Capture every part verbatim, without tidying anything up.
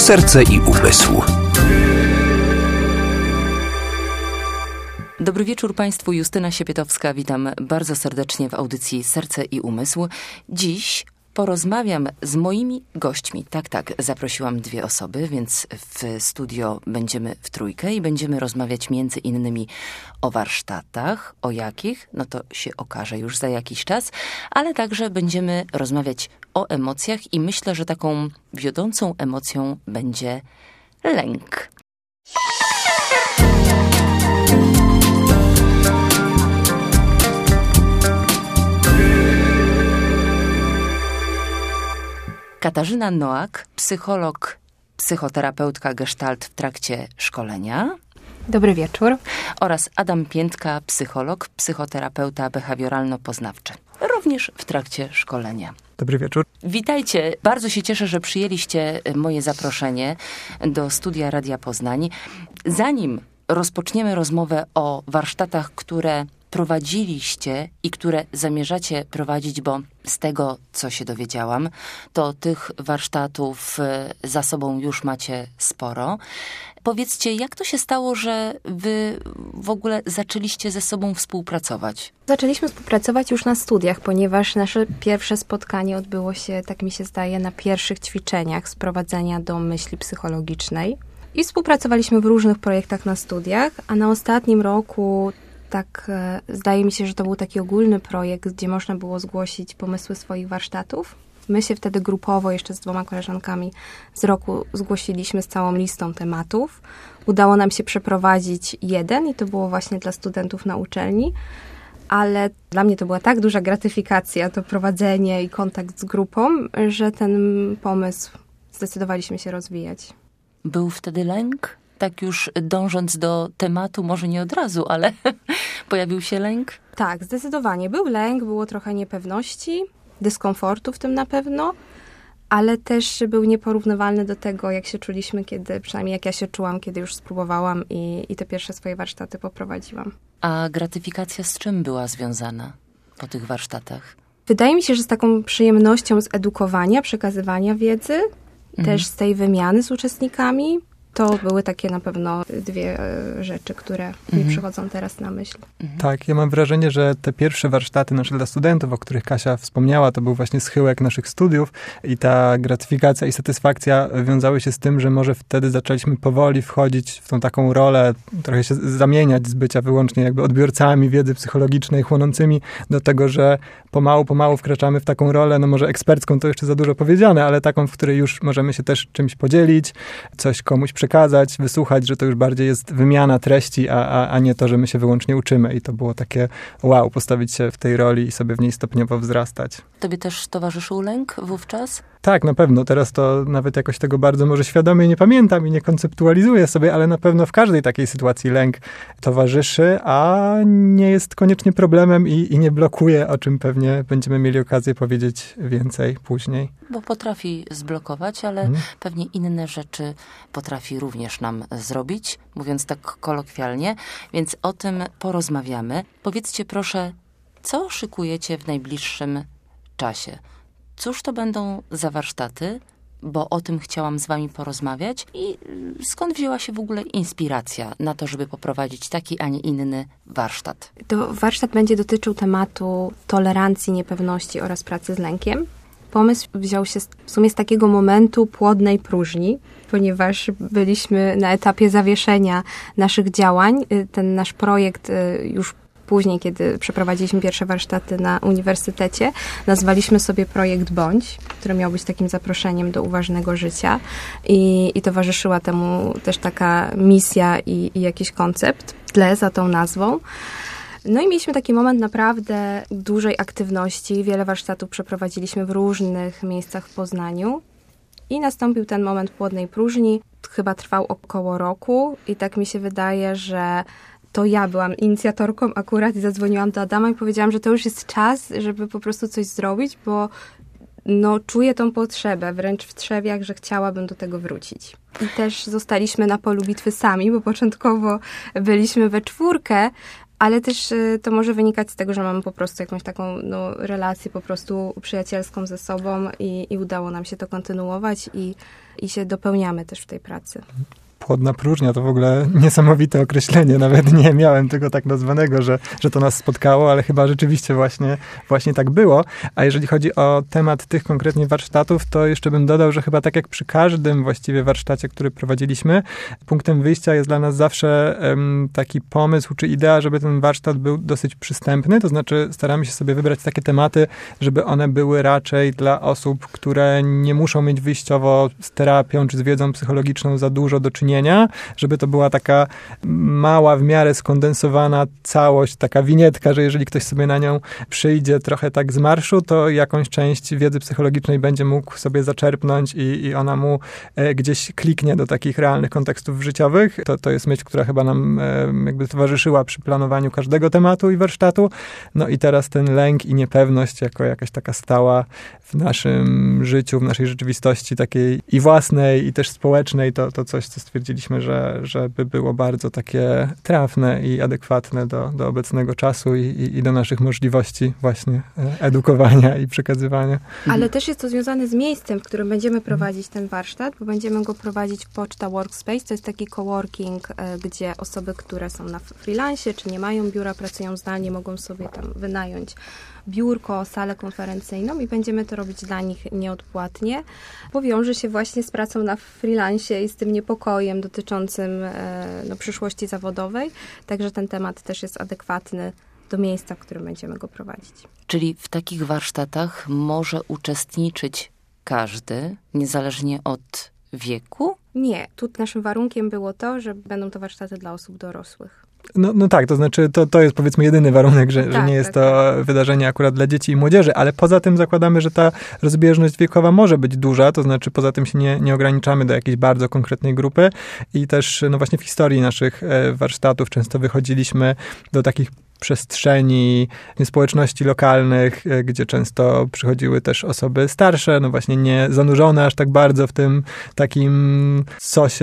Serce i umysł. Dobry wieczór Państwu, Justyna Siepietowska. Witam bardzo serdecznie w audycji Serce i umysł. Dziś porozmawiam z moimi gośćmi. Tak, tak, zaprosiłam dwie osoby, więc w studio będziemy w trójkę i będziemy rozmawiać między innymi o warsztatach. O jakich? No to się okaże już za jakiś czas, ale także będziemy rozmawiać o emocjach i myślę, że taką wiodącą emocją będzie lęk. Katarzyna Noak, psycholog, psychoterapeutka Gestalt w trakcie szkolenia. Dobry wieczór. Oraz Adam Piętka, psycholog, psychoterapeuta behawioralno-poznawczy. Również w trakcie szkolenia. Dobry wieczór. Witajcie. Bardzo się cieszę, że przyjęliście moje zaproszenie do studia Radia Poznań. Zanim rozpoczniemy rozmowę o warsztatach, które prowadziliście i które zamierzacie prowadzić, bo z tego, co się dowiedziałam, to tych warsztatów za sobą już macie sporo. Powiedzcie, jak to się stało, że wy w ogóle zaczęliście ze sobą współpracować? Zaczęliśmy współpracować już na studiach, ponieważ nasze pierwsze spotkanie odbyło się, tak mi się zdaje, na pierwszych ćwiczeniach sprowadzenia do myśli psychologicznej. I współpracowaliśmy w różnych projektach na studiach, a na ostatnim roku tak zdaje mi się, że to był taki ogólny projekt, gdzie można było zgłosić pomysły swoich warsztatów. My się wtedy grupowo jeszcze z dwoma koleżankami z roku zgłosiliśmy z całą listą tematów. Udało nam się przeprowadzić jeden i to było właśnie dla studentów na uczelni, ale dla mnie to była tak duża gratyfikacja, to prowadzenie i kontakt z grupą, że ten pomysł zdecydowaliśmy się rozwijać. Był wtedy lęk? Tak już dążąc do tematu, może nie od razu, ale pojawił się lęk? Tak, zdecydowanie. Był lęk, było trochę niepewności, dyskomfortu w tym na pewno, ale też był nieporównywalny do tego, jak się czuliśmy, kiedy, przynajmniej jak ja się czułam, kiedy już spróbowałam i, i te pierwsze swoje warsztaty poprowadziłam. A gratyfikacja z czym była związana po tych warsztatach? Wydaje mi się, że z taką przyjemnością z edukowania, przekazywania wiedzy, mhm. też z tej wymiany z uczestnikami. To były takie na pewno dwie rzeczy, które mhm. mi przychodzą teraz na myśl. Mhm. Tak, ja mam wrażenie, że te pierwsze warsztaty nasze dla studentów, o których Kasia wspomniała, to był właśnie schyłek naszych studiów i ta gratyfikacja i satysfakcja wiązały się z tym, że może wtedy zaczęliśmy powoli wchodzić w tą taką rolę, trochę się zamieniać z bycia wyłącznie jakby odbiorcami wiedzy psychologicznej, chłonącymi do tego, że pomału, pomału wkraczamy w taką rolę, no może ekspercką to jeszcze za dużo powiedziane, ale taką, w której już możemy się też czymś podzielić, coś komuś przekazać, wysłuchać, że to już bardziej jest wymiana treści, a, a, a nie to, że my się wyłącznie uczymy. I to było takie wow, postawić się w tej roli i sobie w niej stopniowo wzrastać. Tobie też towarzyszył lęk wówczas? Tak, na pewno. Teraz to nawet jakoś tego bardzo może świadomie nie pamiętam i nie konceptualizuję sobie, ale na pewno w każdej takiej sytuacji lęk towarzyszy, a nie jest koniecznie problemem i, i nie blokuje, o czym pewnie będziemy mieli okazję powiedzieć więcej później. Bo potrafi zblokować, ale hmm. pewnie inne rzeczy potrafi również nam zrobić, mówiąc tak kolokwialnie, więc o tym porozmawiamy. Powiedzcie proszę, co szykujecie w najbliższym czasie? Cóż to będą za warsztaty? Bo o tym chciałam z wami porozmawiać. I skąd wzięła się w ogóle inspiracja na to, żeby poprowadzić taki, a nie inny warsztat? To warsztat będzie dotyczył tematu tolerancji, niepewności oraz pracy z lękiem. Pomysł wziął się w sumie z takiego momentu płodnej próżni, ponieważ byliśmy na etapie zawieszenia naszych działań. Ten nasz projekt już później, kiedy przeprowadziliśmy pierwsze warsztaty na uniwersytecie, nazwaliśmy sobie projekt Bądź, który miał być takim zaproszeniem do uważnego życia i, i towarzyszyła temu też taka misja i, i jakiś koncept w tle za tą nazwą. No i mieliśmy taki moment naprawdę dużej aktywności. Wiele warsztatów przeprowadziliśmy w różnych miejscach w Poznaniu i nastąpił ten moment płodnej próżni. Chyba trwał około roku i tak mi się wydaje, że to ja byłam inicjatorką akurat i zadzwoniłam do Adama i powiedziałam, że to już jest czas, żeby po prostu coś zrobić, bo no, czuję tą potrzebę, wręcz w trzewiach, że chciałabym do tego wrócić. I też zostaliśmy na polu bitwy sami, bo początkowo byliśmy we czwórkę, Ale też y, to może wynikać z tego, że mamy po prostu jakąś taką no, relację po prostu przyjacielską ze sobą i, i udało nam się to kontynuować i, i się dopełniamy też w tej pracy. Płodna próżnia to w ogóle niesamowite określenie. Nawet nie miałem tego tak nazwanego, że, że to nas spotkało, ale chyba rzeczywiście właśnie, właśnie tak było. A jeżeli chodzi o temat tych konkretnie warsztatów, to jeszcze bym dodał, że chyba tak jak przy każdym właściwie warsztacie, który prowadziliśmy, punktem wyjścia jest dla nas zawsze um, taki pomysł czy idea, żeby ten warsztat był dosyć przystępny. To znaczy staramy się sobie wybrać takie tematy, żeby one były raczej dla osób, które nie muszą mieć wyjściowo z terapią czy z wiedzą psychologiczną za dużo do czynienia, żeby to była taka mała, w miarę skondensowana całość, taka winietka, że jeżeli ktoś sobie na nią przyjdzie trochę tak z marszu, to jakąś część wiedzy psychologicznej będzie mógł sobie zaczerpnąć i, i ona mu e, gdzieś kliknie do takich realnych kontekstów życiowych. To, to jest myśl, która chyba nam e, jakby towarzyszyła przy planowaniu każdego tematu i warsztatu. No i teraz ten lęk i niepewność jako jakaś taka stała w naszym życiu, w naszej rzeczywistości takiej i własnej, i też społecznej, to, to coś, co stwierdziliśmy, że, żeby było bardzo takie trafne i adekwatne do, do obecnego czasu i, i, i do naszych możliwości właśnie edukowania i przekazywania. Ale też jest to związane z miejscem, w którym będziemy prowadzić ten warsztat, bo będziemy go prowadzić w Poczta Workspace. To jest taki coworking, gdzie osoby, które są na freelancie, czy nie mają biura, pracują zdalnie, mogą sobie tam wynająć biurko, salę konferencyjną i będziemy to robić dla nich nieodpłatnie, bo wiąże się właśnie z pracą na freelancie i z tym niepokojem dotyczącym no, przyszłości zawodowej. Także ten temat też jest adekwatny do miejsca, w którym będziemy go prowadzić. Czyli w takich warsztatach może uczestniczyć każdy, niezależnie od wieku? Nie. Tu naszym warunkiem było to, że będą to warsztaty dla osób dorosłych. No, no tak, to znaczy to, to jest powiedzmy jedyny warunek, że, tak, że nie jest tak, to tak. wydarzenie akurat dla dzieci i młodzieży, ale poza tym zakładamy, że ta rozbieżność wiekowa może być duża, to znaczy poza tym się nie, nie ograniczamy do jakiejś bardzo konkretnej grupy i też no właśnie w historii naszych warsztatów często wychodziliśmy do takich przestrzeni społeczności lokalnych, gdzie często przychodziły też osoby starsze, no właśnie nie zanurzone aż tak bardzo w tym takim sosie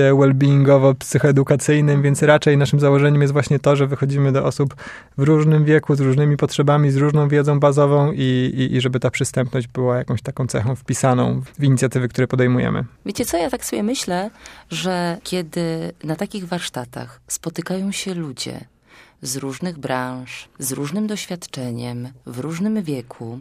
well-beingowo-psychoedukacyjnym, więc raczej naszym założeniem jest właśnie to, że wychodzimy do osób w różnym wieku, z różnymi potrzebami, z różną wiedzą bazową i, i, i żeby ta przystępność była jakąś taką cechą wpisaną w inicjatywy, które podejmujemy. Wiecie co, ja tak sobie myślę, że kiedy na takich warsztatach spotykają się ludzie z różnych branż, z różnym doświadczeniem, w różnym wieku,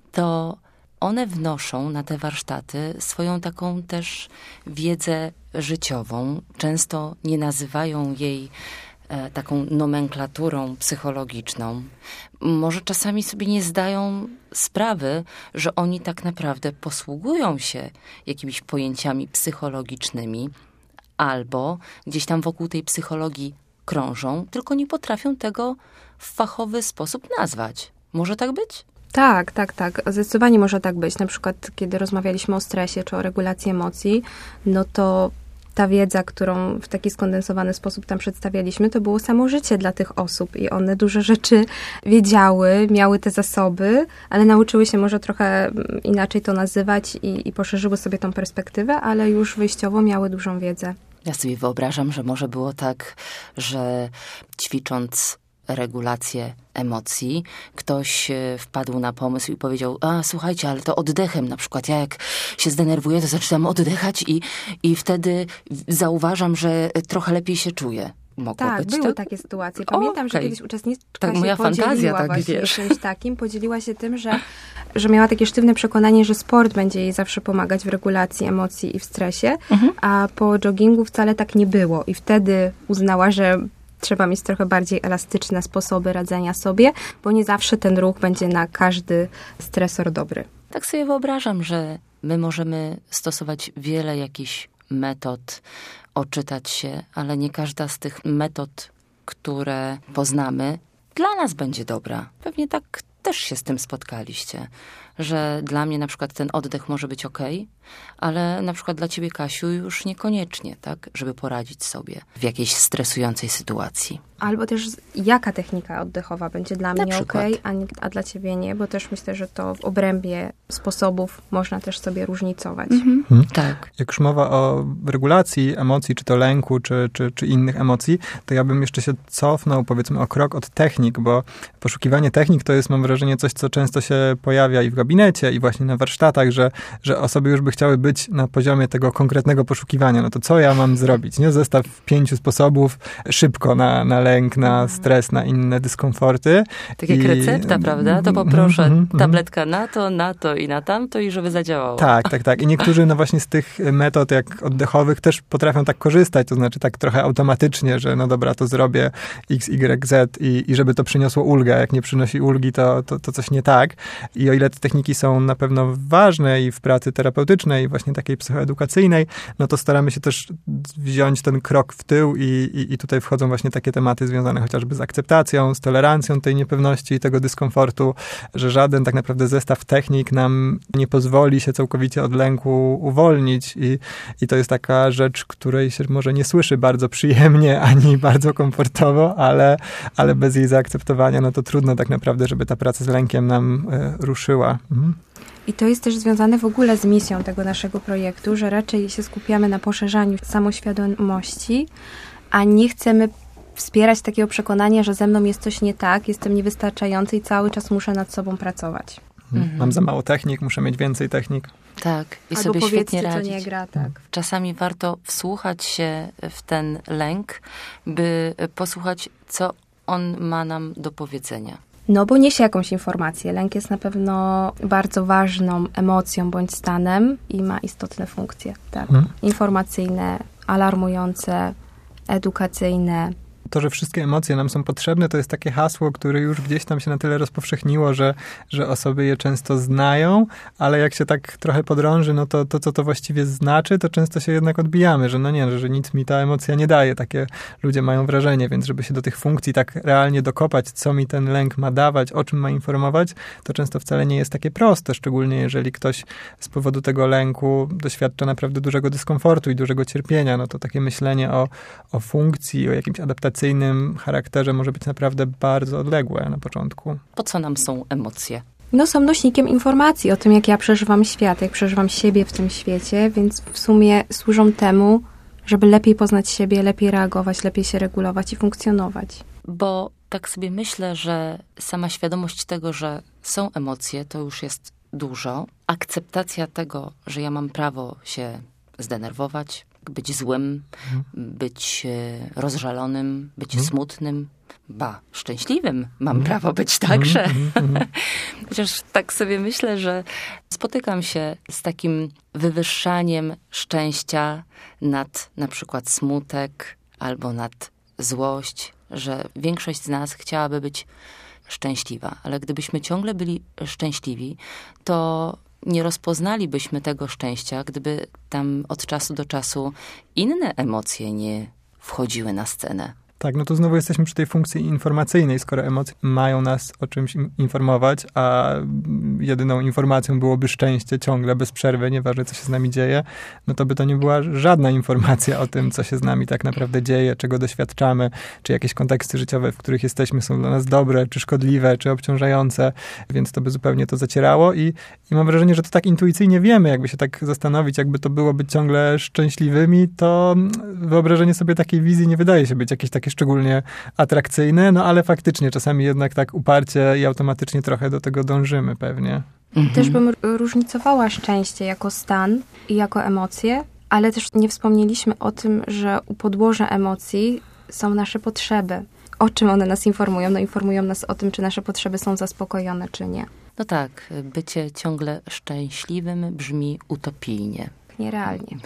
to one wnoszą na te warsztaty swoją taką też wiedzę życiową. Często nie nazywają jej e, taką nomenklaturą psychologiczną. Może czasami sobie nie zdają sprawy, że oni tak naprawdę posługują się jakimiś pojęciami psychologicznymi albo gdzieś tam wokół tej psychologii krążą, tylko nie potrafią tego w fachowy sposób nazwać. Może tak być? Tak, tak, tak. Zdecydowanie może tak być. Na przykład, kiedy rozmawialiśmy o stresie czy o regulacji emocji, no to ta wiedza, którą w taki skondensowany sposób tam przedstawialiśmy, to było samo życie dla tych osób i one dużo rzeczy wiedziały, miały te zasoby, ale nauczyły się może trochę inaczej to nazywać i, i poszerzyły sobie tą perspektywę, ale już wyjściowo miały dużą wiedzę. Ja sobie wyobrażam, że może było tak, że ćwicząc regulację emocji, ktoś wpadł na pomysł i powiedział, a słuchajcie, ale to oddechem na przykład. Ja jak się zdenerwuję, to zaczynam oddychać i, i wtedy zauważam, że trochę lepiej się czuję. Mogło tak, być były to? takie sytuacje. Pamiętam, okay. że kiedyś uczestniczka tak, się moja podzieliła fantazja, tak, właśnie wiesz. czymś takim. Podzieliła się tym, że, że miała takie sztywne przekonanie, że sport będzie jej zawsze pomagać w regulacji emocji i w stresie, mhm. a po joggingu wcale tak nie było. I wtedy uznała, że trzeba mieć trochę bardziej elastyczne sposoby radzenia sobie, bo nie zawsze ten ruch będzie na każdy stresor dobry. Tak sobie wyobrażam, że my możemy stosować wiele jakichś metod, oczytać się, ale nie każda z tych metod, które poznamy, dla nas będzie dobra. Pewnie tak też się z tym spotkaliście, że dla mnie na przykład ten oddech może być okej, ale na przykład dla ciebie, Kasiu, już niekoniecznie, tak, żeby poradzić sobie w jakiejś stresującej sytuacji. Albo też jaka technika oddechowa będzie dla mnie przykład. okej, a, nie- a dla ciebie nie, bo też myślę, że to w obrębie sposobów można też sobie różnicować. Mhm. Tak. Jak już mowa o regulacji emocji, czy to lęku, czy, czy, czy innych emocji, to ja bym jeszcze się cofnął, powiedzmy, o krok od technik, bo poszukiwanie technik to jest, mam wrażenie, coś, co często się pojawia i w gabinecie, i właśnie na warsztatach, że, że osoby już by chciały być na poziomie tego konkretnego poszukiwania. No to co ja mam zrobić? Nie? Zestaw pięciu sposobów szybko na, na lęk, na stres, na inne dyskomforty. Tak jak I- recepta, prawda? To poproszę Mhm, mhm. tabletka na to, na to i na tamto i żeby zadziałało. Tak, tak, tak. I niektórzy no właśnie z tych metod jak oddechowych też potrafią tak korzystać, to znaczy tak trochę automatycznie, że no dobra, to zrobię X, Y, Z i, i żeby to przyniosło ulgę. Jak nie przynosi ulgi, to, to, to coś nie tak. I o ile te techniki są na pewno ważne i w pracy terapeutycznej, i właśnie takiej psychoedukacyjnej, no to staramy się też wziąć ten krok w tył i, i, i tutaj wchodzą właśnie takie tematy związane chociażby z akceptacją, z tolerancją tej niepewności i tego dyskomfortu, że żaden tak naprawdę zestaw technik nam nie pozwoli się całkowicie od lęku uwolnić i, i to jest taka rzecz, której się może nie słyszy bardzo przyjemnie, ani bardzo komfortowo, ale, ale bez jej zaakceptowania, no to trudno tak naprawdę, żeby ta praca z lękiem nam e, ruszyła. Mhm. I to jest też związane w ogóle z misją tego naszego projektu, że raczej się skupiamy na poszerzaniu samoświadomości, a nie chcemy wspierać takiego przekonania, że ze mną jest coś nie tak, jestem niewystarczający i cały czas muszę nad sobą pracować. Mhm. Mam za mało technik, muszę mieć więcej technik. Tak. I Albo sobie powiedzcie, świetnie co radzić. nie gra, tak. Czasami warto wsłuchać się w ten lęk, by posłuchać, co on ma nam do powiedzenia. No bo niesie jakąś informację. Lęk jest na pewno bardzo ważną emocją bądź stanem i ma istotne funkcje, tak. Mhm. Informacyjne, alarmujące, edukacyjne. To, że wszystkie emocje nam są potrzebne, to jest takie hasło, które już gdzieś tam się na tyle rozpowszechniło, że, że osoby je często znają, ale jak się tak trochę podrąży, no to, to co to właściwie znaczy, to często się jednak odbijamy, że no nie, że, że nic mi ta emocja nie daje. Takie ludzie mają wrażenie, więc żeby się do tych funkcji tak realnie dokopać, co mi ten lęk ma dawać, o czym ma informować, to często wcale nie jest takie proste, szczególnie jeżeli ktoś z powodu tego lęku doświadcza naprawdę dużego dyskomfortu i dużego cierpienia, no to takie myślenie o, o funkcji, o jakimś adaptacyjnym charakterze może być naprawdę bardzo odległe na początku. Po co nam są emocje? No są nośnikiem informacji o tym, jak ja przeżywam świat, jak przeżywam siebie w tym świecie, więc w sumie służą temu, żeby lepiej poznać siebie, lepiej reagować, lepiej się regulować i funkcjonować. Bo tak sobie myślę, że sama świadomość tego, że są emocje, to już jest dużo. Akceptacja tego, że ja mam prawo się zdenerwować, być złym, mhm. być rozżalonym, być mhm. smutnym, ba, szczęśliwym. Mam mhm. prawo być także. Mhm. Chociaż tak sobie myślę, że spotykam się z takim wywyższaniem szczęścia nad na przykład smutek albo nad złość, że większość z nas chciałaby być szczęśliwa. Ale gdybyśmy ciągle byli szczęśliwi, to nie rozpoznalibyśmy tego szczęścia, gdyby tam od czasu do czasu inne emocje nie wchodziły na scenę. Tak, no to znowu jesteśmy przy tej funkcji informacyjnej, skoro emocje mają nas o czymś informować, a jedyną informacją byłoby szczęście ciągle, bez przerwy, nieważne co się z nami dzieje, no to by to nie była żadna informacja o tym, co się z nami tak naprawdę dzieje, czego doświadczamy, czy jakieś konteksty życiowe, w których jesteśmy, są dla nas dobre, czy szkodliwe, czy obciążające, więc to by zupełnie to zacierało i, i mam wrażenie, że to tak intuicyjnie wiemy, jakby się tak zastanowić, jakby to było być ciągle szczęśliwymi, to wyobrażenie sobie takiej wizji nie wydaje się być jakieś takie szczególnie atrakcyjne, no ale faktycznie czasami jednak tak uparcie i automatycznie trochę do tego dążymy pewnie. Mhm. Też bym różnicowała szczęście jako stan i jako emocje, ale też nie wspomnieliśmy o tym, że u podłoża emocji są nasze potrzeby. O czym one nas informują? No informują nas o tym, czy nasze potrzeby są zaspokojone, czy nie. No tak, bycie ciągle szczęśliwym brzmi utopijnie. Nierealnie.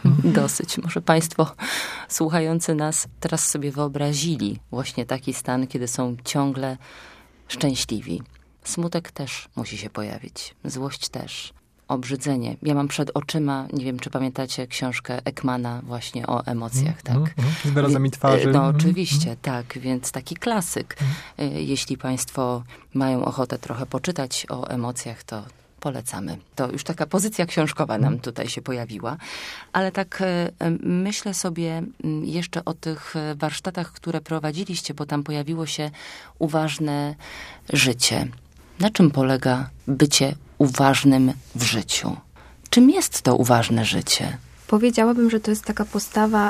Dosyć. Może państwo słuchający nas teraz sobie wyobrazili właśnie taki stan, kiedy są ciągle szczęśliwi. Smutek też musi się pojawić. Złość też. obrzydzenie. Ja mam przed oczyma, nie wiem, czy pamiętacie książkę Ekmana właśnie o emocjach, tak? Mm, mm, z wyrazami twarzy. No mm, oczywiście, mm. tak, więc taki klasyk. Mm. Jeśli państwo mają ochotę trochę poczytać o emocjach, to polecamy. To już taka pozycja książkowa nam tutaj się pojawiła. Ale tak myślę sobie jeszcze o tych warsztatach, które prowadziliście, bo tam pojawiło się uważne życie. Na czym polega bycie uważnym w życiu? Czym jest to uważne życie? Powiedziałabym, że to jest taka postawa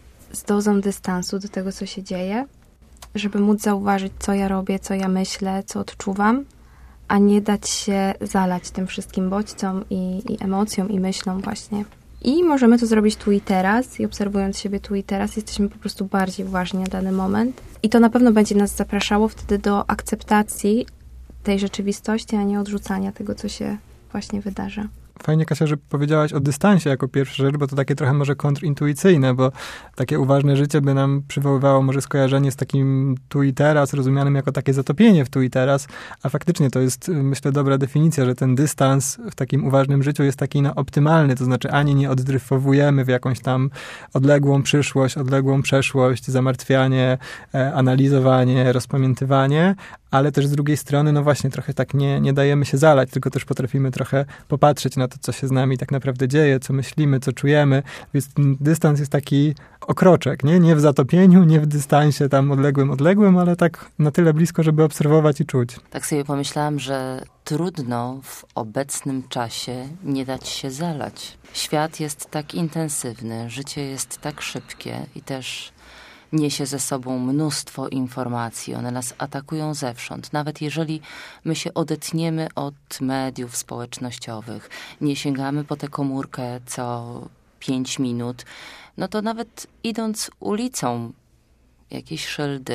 z dozą dystansu do tego, co się dzieje, żeby móc zauważyć, co ja robię, co ja myślę, co odczuwam, a nie dać się zalać tym wszystkim bodźcom i, i emocjom i myślom właśnie. I możemy to zrobić tu i teraz i obserwując siebie tu i teraz jesteśmy po prostu bardziej uważni na dany moment. I to na pewno będzie nas zapraszało wtedy do akceptacji tej rzeczywistości, a nie odrzucania tego, co się właśnie wydarza. Fajnie, Kasia, że powiedziałaś o dystansie jako pierwsza rzecz, bo to takie trochę może kontrintuicyjne, bo takie uważne życie by nam przywoływało może skojarzenie z takim tu i teraz, rozumianym jako takie zatopienie w tu i teraz, a faktycznie to jest, myślę, dobra definicja, że ten dystans w takim uważnym życiu jest taki no, optymalny, to znaczy ani nie oddryfowujemy w jakąś tam odległą przyszłość, odległą przeszłość, zamartwianie, e, analizowanie, rozpamiętywanie, ale też z drugiej strony, no właśnie, trochę tak nie, nie dajemy się zalać, tylko też potrafimy trochę popatrzeć na to, co się z nami tak naprawdę dzieje, co myślimy, co czujemy, więc ten dystans jest taki okroczek, nie? Nie w zatopieniu, nie w dystansie tam odległym, odległym, ale tak na tyle blisko, żeby obserwować i czuć. Tak sobie pomyślałam, że trudno w obecnym czasie nie dać się zalać. Świat jest tak intensywny, życie jest tak szybkie i też niesie ze sobą mnóstwo informacji. One nas atakują zewsząd. Nawet jeżeli my się odetniemy od mediów społecznościowych, nie sięgamy po tę komórkę co pięć minut, no to nawet idąc ulicą, jakieś szyldy,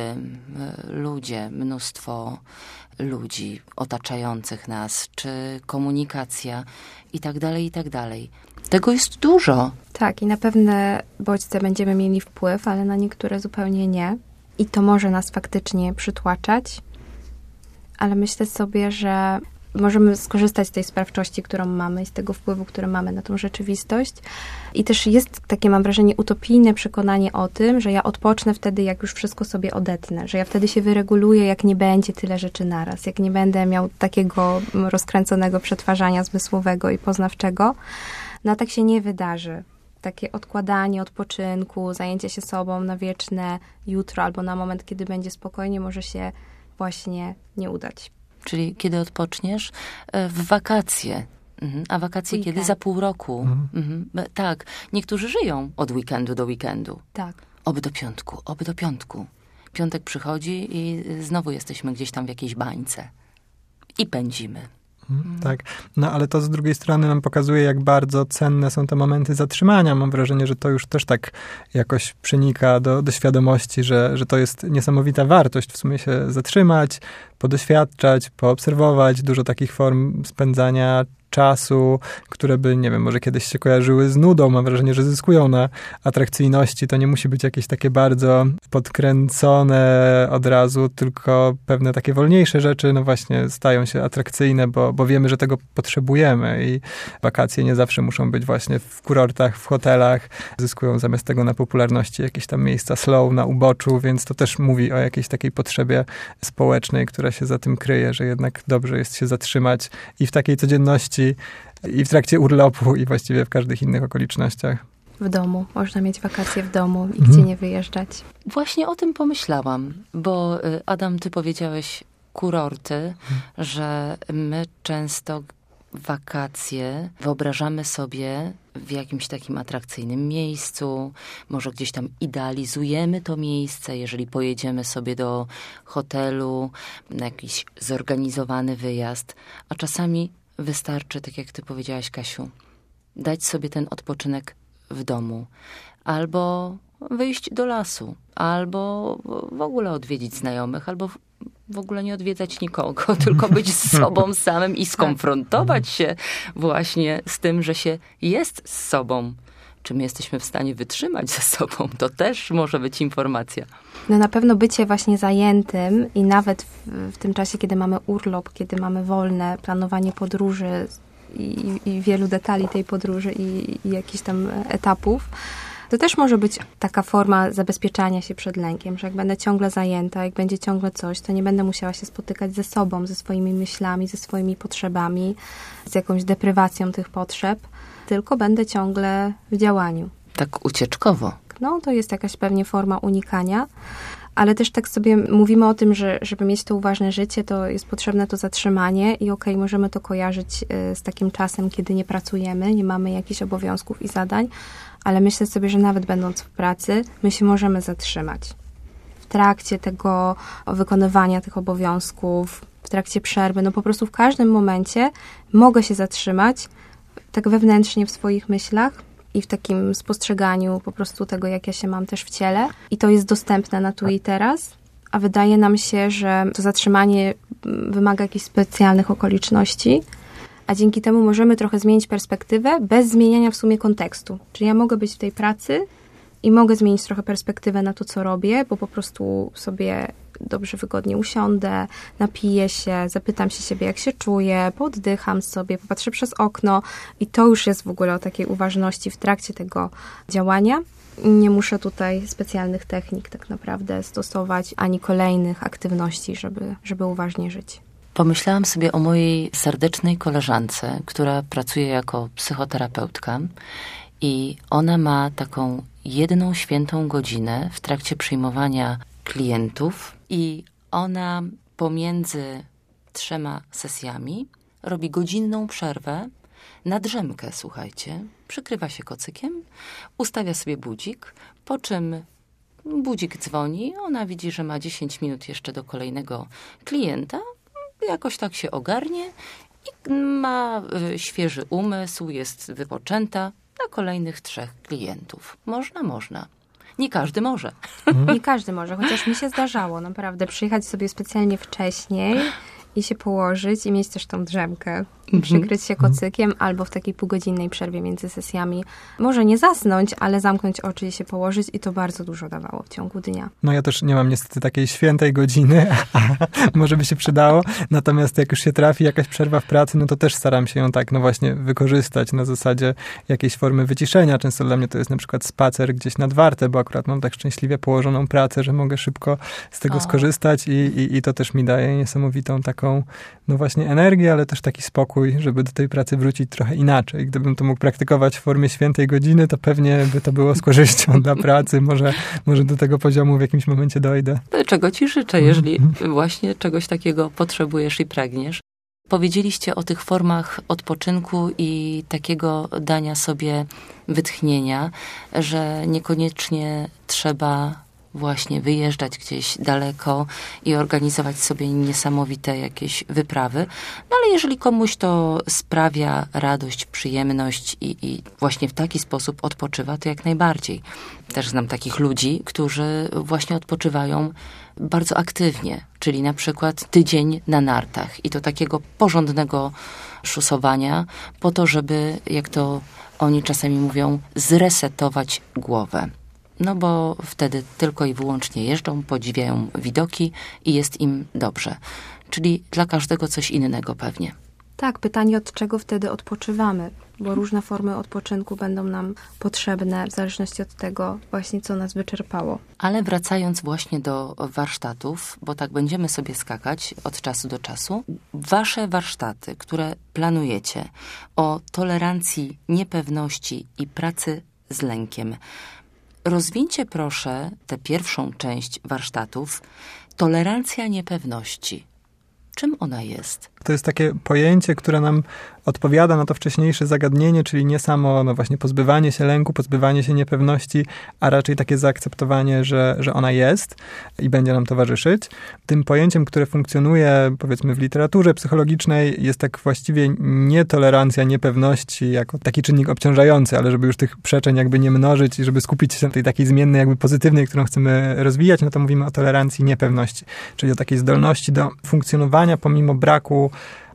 ludzie, mnóstwo ludzi otaczających nas, czy komunikacja i tak dalej, i tak dalej. Tego jest dużo. Tak, i na pewne bodźce będziemy mieli wpływ, ale na niektóre zupełnie nie. I to może nas faktycznie przytłaczać, ale myślę sobie, że możemy skorzystać z tej sprawczości, którą mamy i z tego wpływu, który mamy na tą rzeczywistość. I też jest takie, mam wrażenie, utopijne przekonanie o tym, że ja odpocznę wtedy, jak już wszystko sobie odetnę, że ja wtedy się wyreguluję, jak nie będzie tyle rzeczy naraz, jak nie będę miał takiego rozkręconego przetwarzania zmysłowego i poznawczego. No a tak się nie wydarzy. Takie odkładanie odpoczynku, zajęcie się sobą na wieczne jutro albo na moment, kiedy będzie spokojnie, może się właśnie nie udać. Czyli kiedy odpoczniesz? W wakacje. Mhm. A wakacje Weekend. kiedy? Za pół roku. Mhm. Mhm. Tak. Niektórzy żyją od weekendu do weekendu. Tak. Oby do piątku, oby do piątku. Piątek przychodzi i znowu jesteśmy gdzieś tam w jakiejś bańce. I pędzimy. Mhm, tak, no ale to z drugiej strony nam pokazuje, jak bardzo cenne są te momenty zatrzymania. Mam wrażenie, że to już też tak jakoś przenika do, do świadomości, że, że to jest niesamowita wartość w sumie się zatrzymać, podoświadczać, poobserwować. Dużo takich form spędzania czasu, które by, nie wiem, może kiedyś się kojarzyły z nudą. Mam wrażenie, że zyskują na atrakcyjności. To nie musi być jakieś takie bardzo podkręcone od razu, tylko pewne takie wolniejsze rzeczy, no właśnie stają się atrakcyjne, bo, bo wiemy, że tego potrzebujemy i wakacje nie zawsze muszą być właśnie w kurortach, w hotelach. Zyskują zamiast tego na popularności jakieś tam miejsca slow na uboczu, więc to też mówi o jakiejś takiej potrzebie społecznej, która się za tym kryje, że jednak dobrze jest się zatrzymać i w takiej codzienności, i w trakcie urlopu, i właściwie w każdych innych okolicznościach. W domu. Można mieć wakacje w domu i Mhm. gdzie nie wyjeżdżać. Właśnie o tym pomyślałam, bo Adam, ty powiedziałeś kurorty, mhm. że my często wakacje wyobrażamy sobie w jakimś takim atrakcyjnym miejscu, może gdzieś tam idealizujemy to miejsce, jeżeli pojedziemy sobie do hotelu na jakiś zorganizowany wyjazd, a czasami wystarczy, tak jak ty powiedziałaś, Kasiu, dać sobie ten odpoczynek w domu, albo wyjść do lasu, albo w ogóle odwiedzić znajomych, albo w ogóle nie odwiedzać nikogo, tylko być z sobą samym i skonfrontować się właśnie z tym, że się jest z sobą. Czy my jesteśmy w stanie wytrzymać ze sobą? To też może być informacja. No na pewno bycie właśnie zajętym i nawet w, w tym czasie, kiedy mamy urlop, kiedy mamy wolne, planowanie podróży, i, i wielu detali tej podróży i, i jakichś tam etapów. To też może być taka forma zabezpieczania się przed lękiem, że jak będę ciągle zajęta, jak będzie ciągle coś, to nie będę musiała się spotykać ze sobą, ze swoimi myślami, ze swoimi potrzebami, z jakąś deprywacją tych potrzeb, tylko będę ciągle w działaniu. Tak ucieczkowo. No, to jest jakaś pewnie forma unikania, ale też tak sobie mówimy o tym, że żeby mieć to uważne życie, to jest potrzebne to zatrzymanie i okej, okay, możemy to kojarzyć z takim czasem, kiedy nie pracujemy, nie mamy jakichś obowiązków i zadań, ale myślę sobie, że nawet będąc w pracy, my się możemy zatrzymać. W trakcie tego wykonywania tych obowiązków, w trakcie przerwy, no po prostu w każdym momencie mogę się zatrzymać tak wewnętrznie w swoich myślach i w takim spostrzeganiu po prostu tego, jak ja się mam też w ciele. I to jest dostępne na tu i teraz, a wydaje nam się, że to zatrzymanie wymaga jakichś specjalnych okoliczności, a dzięki temu możemy trochę zmienić perspektywę bez zmieniania w sumie kontekstu. Czyli ja mogę być w tej pracy i mogę zmienić trochę perspektywę na to, co robię, bo po prostu sobie dobrze, wygodnie usiądę, napiję się, zapytam się siebie, jak się czuję, poddycham sobie, popatrzę przez okno i to już jest w ogóle o takiej uważności w trakcie tego działania. Nie muszę tutaj specjalnych technik tak naprawdę stosować, ani kolejnych aktywności, żeby, żeby uważnie żyć. Pomyślałam sobie o mojej serdecznej koleżance, która pracuje jako psychoterapeutka i ona ma taką jedną świętą godzinę w trakcie przyjmowania klientów i ona pomiędzy trzema sesjami robi godzinną przerwę na drzemkę, słuchajcie. Przykrywa się kocykiem, ustawia sobie budzik, po czym budzik dzwoni, ona widzi, że ma dziesięć minut jeszcze do kolejnego klienta, jakoś tak się ogarnie i ma świeży umysł, jest wypoczęta na kolejnych trzech klientów. Można, można. Nie każdy może. Nie każdy może, chociaż mi się zdarzało naprawdę przyjechać sobie specjalnie wcześniej i się położyć i mieć też tą drzemkę. Mm-hmm. Przykryć się kocykiem albo w takiej półgodzinnej przerwie między sesjami. Może nie zasnąć, ale zamknąć oczy i się położyć i to bardzo dużo dawało w ciągu dnia. No ja też nie mam niestety takiej świętej godziny, a może by się przydało. Natomiast jak już się trafi jakaś przerwa w pracy, no to też staram się ją tak no właśnie wykorzystać na zasadzie jakiejś formy wyciszenia. Często dla mnie to jest na przykład spacer gdzieś nad Wartę, bo akurat mam tak szczęśliwie położoną pracę, że mogę szybko z tego o. skorzystać i, i, i to też mi daje niesamowitą taką no właśnie energię, ale też taki spokój, żeby do tej pracy wrócić trochę inaczej. Gdybym to mógł praktykować w formie świętej godziny, to pewnie by to było z korzyścią dla pracy. Może, może do tego poziomu w jakimś momencie dojdę. Czego ci życzę, jeżeli właśnie czegoś takiego potrzebujesz i pragniesz. Powiedzieliście o tych formach odpoczynku i takiego dania sobie wytchnienia, że niekoniecznie trzeba właśnie wyjeżdżać gdzieś daleko i organizować sobie niesamowite jakieś wyprawy. No ale jeżeli komuś to sprawia radość, przyjemność i, i właśnie w taki sposób odpoczywa, to jak najbardziej. Też znam takich ludzi, którzy właśnie odpoczywają bardzo aktywnie, czyli na przykład tydzień na nartach i to takiego porządnego szusowania po to, żeby, jak to oni czasami mówią, zresetować głowę. No bo wtedy tylko i wyłącznie jeżdżą, podziwiają widoki i jest im dobrze. Czyli dla każdego coś innego pewnie. Tak, pytanie od czego wtedy odpoczywamy, bo różne formy odpoczynku będą nam potrzebne w zależności od tego właśnie, co nas wyczerpało. Ale wracając właśnie do warsztatów, bo tak będziemy sobie skakać od czasu do czasu, wasze warsztaty, które planujecie o tolerancji, niepewności i pracy z lękiem, rozwinьcie proszę tę pierwszą część warsztatów. Tolerancja niepewności. Czym ona jest? To jest takie pojęcie, które nam odpowiada na to wcześniejsze zagadnienie, czyli nie samo no właśnie pozbywanie się lęku, pozbywanie się niepewności, a raczej takie zaakceptowanie, że, że ona jest i będzie nam towarzyszyć. Tym pojęciem, które funkcjonuje powiedzmy w literaturze psychologicznej, jest tak właściwie nietolerancja niepewności jako taki czynnik obciążający, ale żeby już tych przeczeń jakby nie mnożyć i żeby skupić się na tej takiej zmiennej jakby pozytywnej, którą chcemy rozwijać, no to mówimy o tolerancji niepewności, czyli o takiej zdolności do funkcjonowania pomimo braku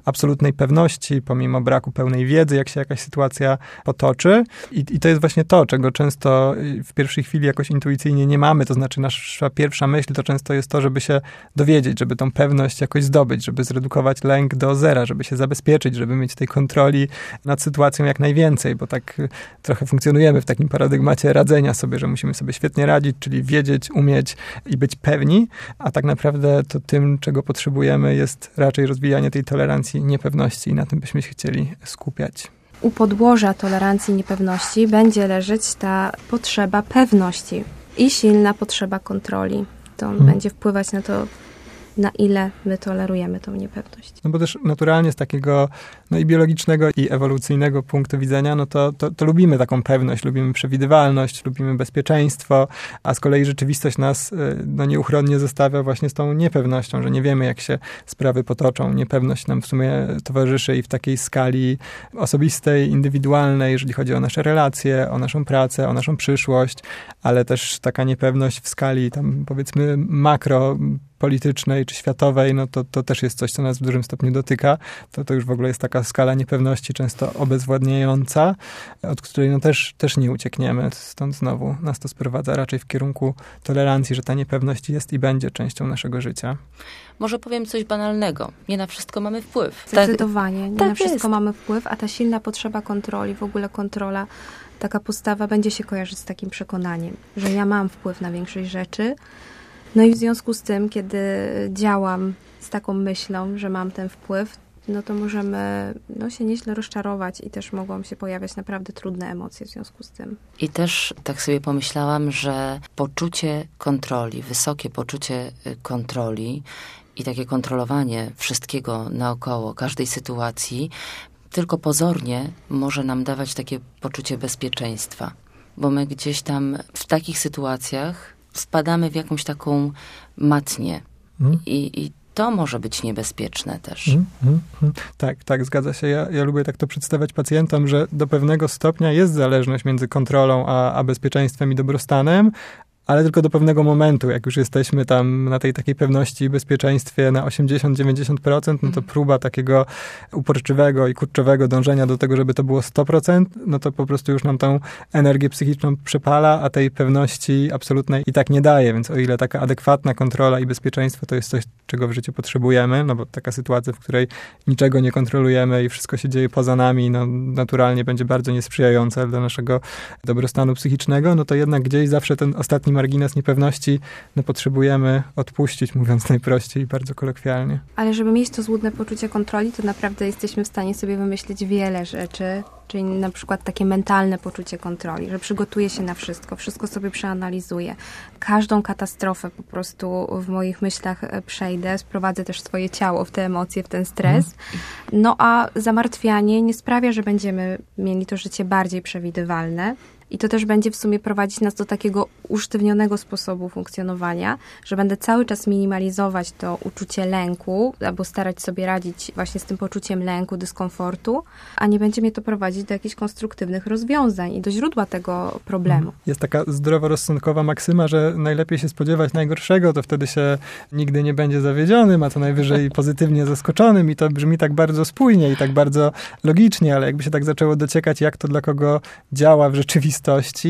absolutnej pewności, pomimo braku pełnej wiedzy, jak się jakaś sytuacja potoczy. I, i to jest właśnie to, czego często w pierwszej chwili jakoś intuicyjnie nie mamy. To znaczy nasza pierwsza myśl to często jest to, żeby się dowiedzieć, żeby tą pewność jakoś zdobyć, żeby zredukować lęk do zera, żeby się zabezpieczyć, żeby mieć tej kontroli nad sytuacją jak najwięcej, bo tak trochę funkcjonujemy w takim paradygmacie radzenia sobie, że musimy sobie świetnie radzić, czyli wiedzieć, umieć i być pewni, a tak naprawdę to tym, czego potrzebujemy, jest raczej rozwijanie tej tolerancji niepewności i na tym byśmy się chcieli skupiać. U podłoża tolerancji niepewności będzie leżeć ta potrzeba pewności i silna potrzeba kontroli. To hmm. będzie wpływać na to, na ile my tolerujemy tą niepewność. No bo też naturalnie z takiego no i biologicznego, i ewolucyjnego punktu widzenia, no to, to, to lubimy taką pewność, lubimy przewidywalność, lubimy bezpieczeństwo, a z kolei rzeczywistość nas no, nieuchronnie zostawia właśnie z tą niepewnością, że nie wiemy, jak się sprawy potoczą. Niepewność nam w sumie towarzyszy i w takiej skali osobistej, indywidualnej, jeżeli chodzi o nasze relacje, o naszą pracę, o naszą przyszłość, ale też taka niepewność w skali tam powiedzmy makro, politycznej czy światowej, no to, to też jest coś, co nas w dużym stopniu dotyka. To, to już w ogóle jest taka skala niepewności często obezwładniająca, od której no też, też nie uciekniemy. Stąd znowu nas to sprowadza raczej w kierunku tolerancji, że ta niepewność jest i będzie częścią naszego życia. Może powiem coś banalnego. Nie na wszystko mamy wpływ. Zdecydowanie. Nie tak na wszystko jest. mamy wpływ, a ta silna potrzeba kontroli, w ogóle kontrola, taka postawa będzie się kojarzyć z takim przekonaniem, że ja mam wpływ na większość rzeczy. No i w związku z tym, kiedy działam z taką myślą, że mam ten wpływ, no to możemy no, się nieźle rozczarować i też mogą się pojawiać naprawdę trudne emocje w związku z tym. I też tak sobie pomyślałam, że poczucie kontroli, wysokie poczucie kontroli i takie kontrolowanie wszystkiego naokoło, każdej sytuacji, tylko pozornie może nam dawać takie poczucie bezpieczeństwa. Bo my gdzieś tam w takich sytuacjach wpadamy w jakąś taką matnię. Mm. I, I to może być niebezpieczne też. Mm, mm, mm. Tak, tak, zgadza się. Ja, ja lubię tak to przedstawiać pacjentom, że do pewnego stopnia jest zależność między kontrolą a, a bezpieczeństwem i dobrostanem, ale tylko do pewnego momentu, jak już jesteśmy tam na tej takiej pewności i bezpieczeństwie na osiemdziesiąt do dziewięćdziesięciu procent, no to próba takiego uporczywego i kurczowego dążenia do tego, żeby to było sto procent, no to po prostu już nam tą energię psychiczną przepala, a tej pewności absolutnej i tak nie daje, więc o ile taka adekwatna kontrola i bezpieczeństwo to jest coś, czego w życiu potrzebujemy, no bo taka sytuacja, w której niczego nie kontrolujemy i wszystko się dzieje poza nami, no naturalnie będzie bardzo niesprzyjająca dla naszego dobrostanu psychicznego, no to jednak gdzieś zawsze ten ostatni margines niepewności no, potrzebujemy odpuścić, mówiąc najprościej i bardzo kolokwialnie. Ale żeby mieć to złudne poczucie kontroli, to naprawdę jesteśmy w stanie sobie wymyślić wiele rzeczy, czyli na przykład takie mentalne poczucie kontroli, że przygotuję się na wszystko, wszystko sobie przeanalizuję. Każdą katastrofę po prostu w moich myślach przejdę, sprowadzę też swoje ciało w te emocje, w ten stres. No a zamartwianie nie sprawia, że będziemy mieli to życie bardziej przewidywalne. I to też będzie w sumie prowadzić nas do takiego usztywnionego sposobu funkcjonowania, że będę cały czas minimalizować to uczucie lęku, albo starać sobie radzić właśnie z tym poczuciem lęku, dyskomfortu, a nie będzie mnie to prowadzić do jakichś konstruktywnych rozwiązań i do źródła tego problemu. Jest taka zdroworozsądkowa maksyma, że najlepiej się spodziewać najgorszego, to wtedy się nigdy nie będzie zawiedzionym, a co najwyżej pozytywnie zaskoczonym i to brzmi tak bardzo spójnie i tak bardzo logicznie, ale jakby się tak zaczęło dociekać, jak to dla kogo działa w rzeczywistości,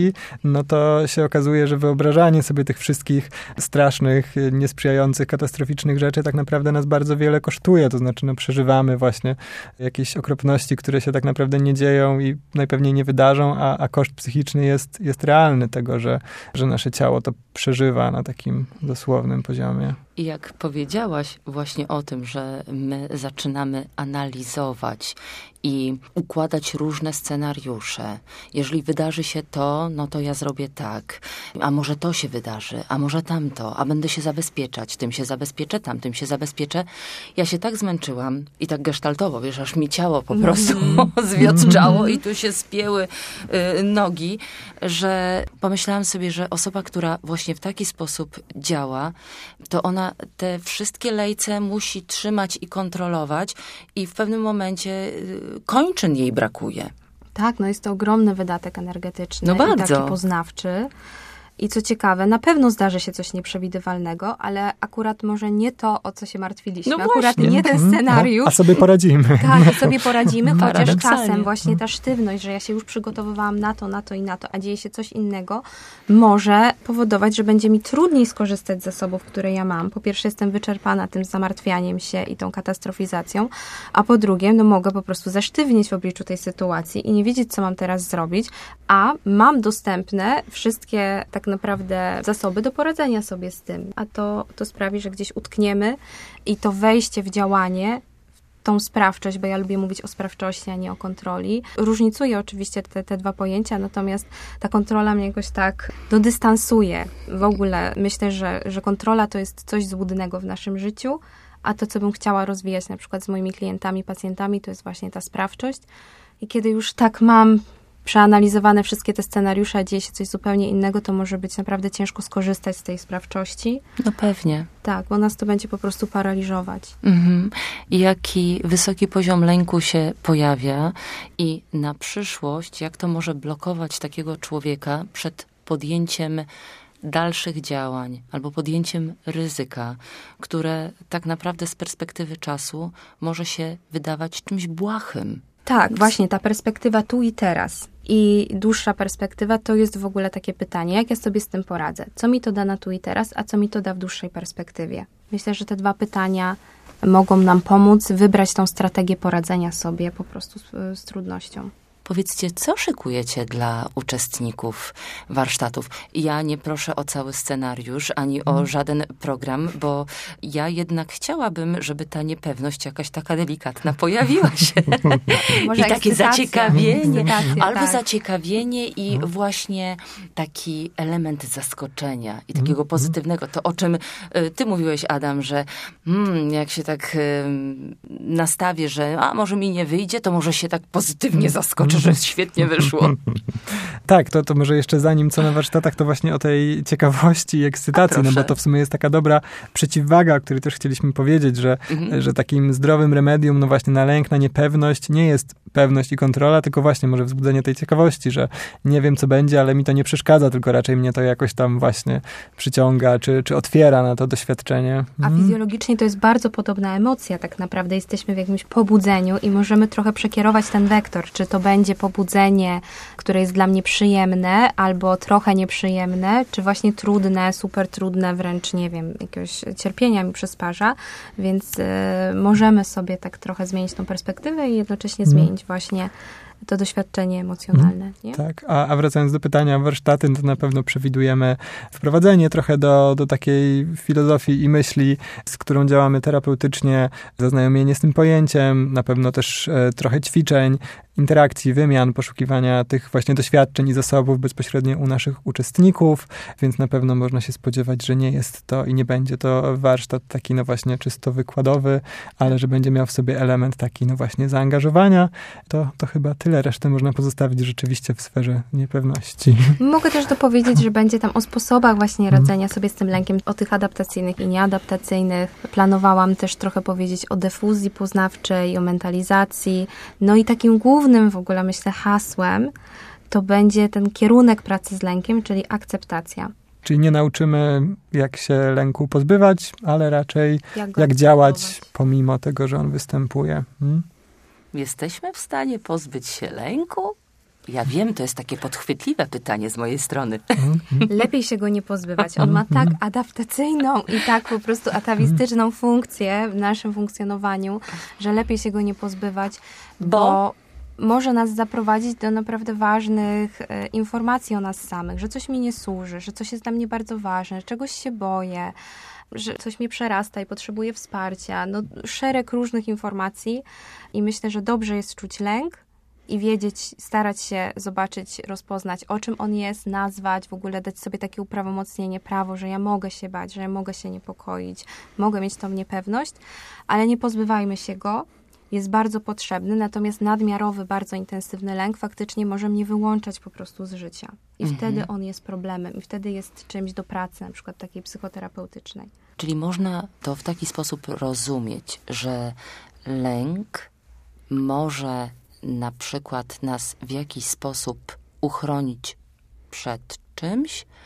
no to się okazuje, że wyobrażanie sobie tych wszystkich strasznych, niesprzyjających, katastroficznych rzeczy tak naprawdę nas bardzo wiele kosztuje. To znaczy, no przeżywamy właśnie jakieś okropności, które się tak naprawdę nie dzieją i najpewniej nie wydarzą, a, a koszt psychiczny jest, jest realny tego, że, że nasze ciało to przeżywa na takim dosłownym poziomie. I jak powiedziałaś właśnie o tym, że my zaczynamy analizować i układać różne scenariusze. Jeżeli wydarzy się to, no to ja zrobię tak. A może to się wydarzy, a może tamto, a będę się zabezpieczać. Tym się zabezpieczę, tamtym się zabezpieczę. Ja się tak zmęczyłam i tak gestaltowo, wiesz, aż mi ciało po prostu mm. zwiotczało i tu się spięły y, nogi, że pomyślałam sobie, że osoba, która właśnie w taki sposób działa, to ona te wszystkie lejce musi trzymać i kontrolować i w pewnym momencie kończyn jej brakuje. Tak, no jest to ogromny wydatek energetyczny no i bardzo. taki poznawczy. I co ciekawe, na pewno zdarzy się coś nieprzewidywalnego, ale akurat może nie to, o co się martwiliśmy. No akurat właśnie. nie ten scenariusz. No, a sobie poradzimy. Tak, sobie poradzimy, chociaż Paradoksalnie. czasem właśnie ta sztywność, że ja się już przygotowywałam na to, na to i na to, a dzieje się coś innego, może powodować, że będzie mi trudniej skorzystać z zasobów, które ja mam. Po pierwsze jestem wyczerpana tym zamartwianiem się i tą katastrofizacją, a po drugie, no mogę po prostu zasztywnieć w obliczu tej sytuacji i nie wiedzieć, co mam teraz zrobić, a mam dostępne wszystkie tak naprawdę zasoby do poradzenia sobie z tym, a to, to sprawi, że gdzieś utkniemy i to wejście w działanie, tą sprawczość, bo ja lubię mówić o sprawczości, a nie o kontroli. Różnicuję oczywiście te, te dwa pojęcia, natomiast ta kontrola mnie jakoś tak dodystansuje. W ogóle myślę, że, że kontrola to jest coś złudnego w naszym życiu, a to, co bym chciała rozwijać na przykład z moimi klientami, pacjentami, to jest właśnie ta sprawczość. I kiedy już tak mam przeanalizowane wszystkie te scenariusze, a dzieje się coś zupełnie innego, to może być naprawdę ciężko skorzystać z tej sprawczości. No pewnie. Tak, bo nas to będzie po prostu paraliżować. Mhm. I jaki wysoki poziom lęku się pojawia i na przyszłość, jak to może blokować takiego człowieka przed podjęciem dalszych działań albo podjęciem ryzyka, które tak naprawdę z perspektywy czasu może się wydawać czymś błahym. Tak, właśnie ta perspektywa tu i teraz i dłuższa perspektywa to jest w ogóle takie pytanie, jak ja sobie z tym poradzę? Co mi to da na tu i teraz, a co mi to da w dłuższej perspektywie? Myślę, że te dwa pytania mogą nam pomóc wybrać tą strategię poradzenia sobie po prostu z, z trudnością. Powiedzcie, co szykujecie dla uczestników warsztatów? Ja nie proszę o cały scenariusz, ani o żaden program, bo ja jednak chciałabym, żeby ta niepewność jakaś taka delikatna pojawiła się. Może I takie ekscytacja. zaciekawienie, Ekscytacja, albo tak. zaciekawienie i właśnie taki element zaskoczenia i takiego pozytywnego. To, o czym y, ty mówiłeś, Adam, że hmm, jak się tak y, nastawię, że a może mi nie wyjdzie, to może się tak pozytywnie zaskoczę, że świetnie wyszło. Tak, to, to może jeszcze zanim co na warsztatach, to właśnie o tej ciekawości i ekscytacji, no bo to w sumie jest taka dobra przeciwwaga, o której też chcieliśmy powiedzieć, że, mhm. że takim zdrowym remedium, no właśnie na lęk, na niepewność nie jest pewność i kontrola, tylko właśnie może wzbudzenie tej ciekawości, że nie wiem, co będzie, ale mi to nie przeszkadza, tylko raczej mnie to jakoś tam właśnie przyciąga, czy, czy otwiera na to doświadczenie. A Mhm. fizjologicznie to jest bardzo podobna emocja, tak naprawdę jesteśmy w jakimś pobudzeniu i możemy trochę przekierować ten wektor, czy to będzie pobudzenie, które jest dla mnie przyjemne, albo trochę nieprzyjemne, czy właśnie trudne, super trudne, wręcz, nie wiem, jakiegoś cierpienia mi przysparza, więc y, możemy sobie tak trochę zmienić tą perspektywę i jednocześnie Mhm. zmienić właśnie to doświadczenie emocjonalne. Nie? Tak, a, a wracając do pytania o warsztaty, to na pewno przewidujemy wprowadzenie trochę do, do takiej filozofii i myśli, z którą działamy terapeutycznie, zaznajomienie z tym pojęciem, na pewno też e, trochę ćwiczeń, interakcji, wymian, poszukiwania tych właśnie doświadczeń i zasobów bezpośrednio u naszych uczestników, więc na pewno można się spodziewać, że nie jest to i nie będzie to warsztat taki no właśnie czysto wykładowy, ale że będzie miał w sobie element taki no właśnie zaangażowania. To, to chyba tyle, resztę można pozostawić rzeczywiście w sferze niepewności. Mogę też dopowiedzieć, że będzie tam o sposobach właśnie radzenia sobie z tym lękiem, o tych adaptacyjnych i nieadaptacyjnych. Planowałam też trochę powiedzieć o defuzji poznawczej, o mentalizacji, no i takim głównym w ogóle, myślę, hasłem to będzie ten kierunek pracy z lękiem, czyli akceptacja. Czyli nie nauczymy, jak się lęku pozbywać, ale raczej Jak, jak działać pomimo tego, że on występuje. Hmm? Jesteśmy w stanie pozbyć się lęku? Ja wiem, to jest takie podchwytliwe pytanie z mojej strony. Lepiej się go nie pozbywać. On ma tak adaptacyjną i tak po prostu atawistyczną funkcję w naszym funkcjonowaniu, że lepiej się go nie pozbywać, bo, bo może nas zaprowadzić do naprawdę ważnych e, informacji o nas samych, że coś mi nie służy, że coś jest dla mnie bardzo ważne, że czegoś się boję, że coś mnie przerasta i potrzebuję wsparcia. No, szereg różnych informacji i myślę, że dobrze jest czuć lęk i wiedzieć, starać się zobaczyć, rozpoznać, o czym on jest, nazwać, w ogóle dać sobie takie uprawomocnienie, prawo, że ja mogę się bać, że ja mogę się niepokoić, mogę mieć tą niepewność, ale nie pozbywajmy się go. Jest bardzo potrzebny, natomiast nadmiarowy, bardzo intensywny lęk faktycznie może mnie wyłączać po prostu z życia. I mhm. wtedy on jest problemem i wtedy jest czymś do pracy, na przykład takiej psychoterapeutycznej. Czyli można to w taki sposób rozumieć, że lęk może na przykład nas w jakiś sposób uchronić przed czymś,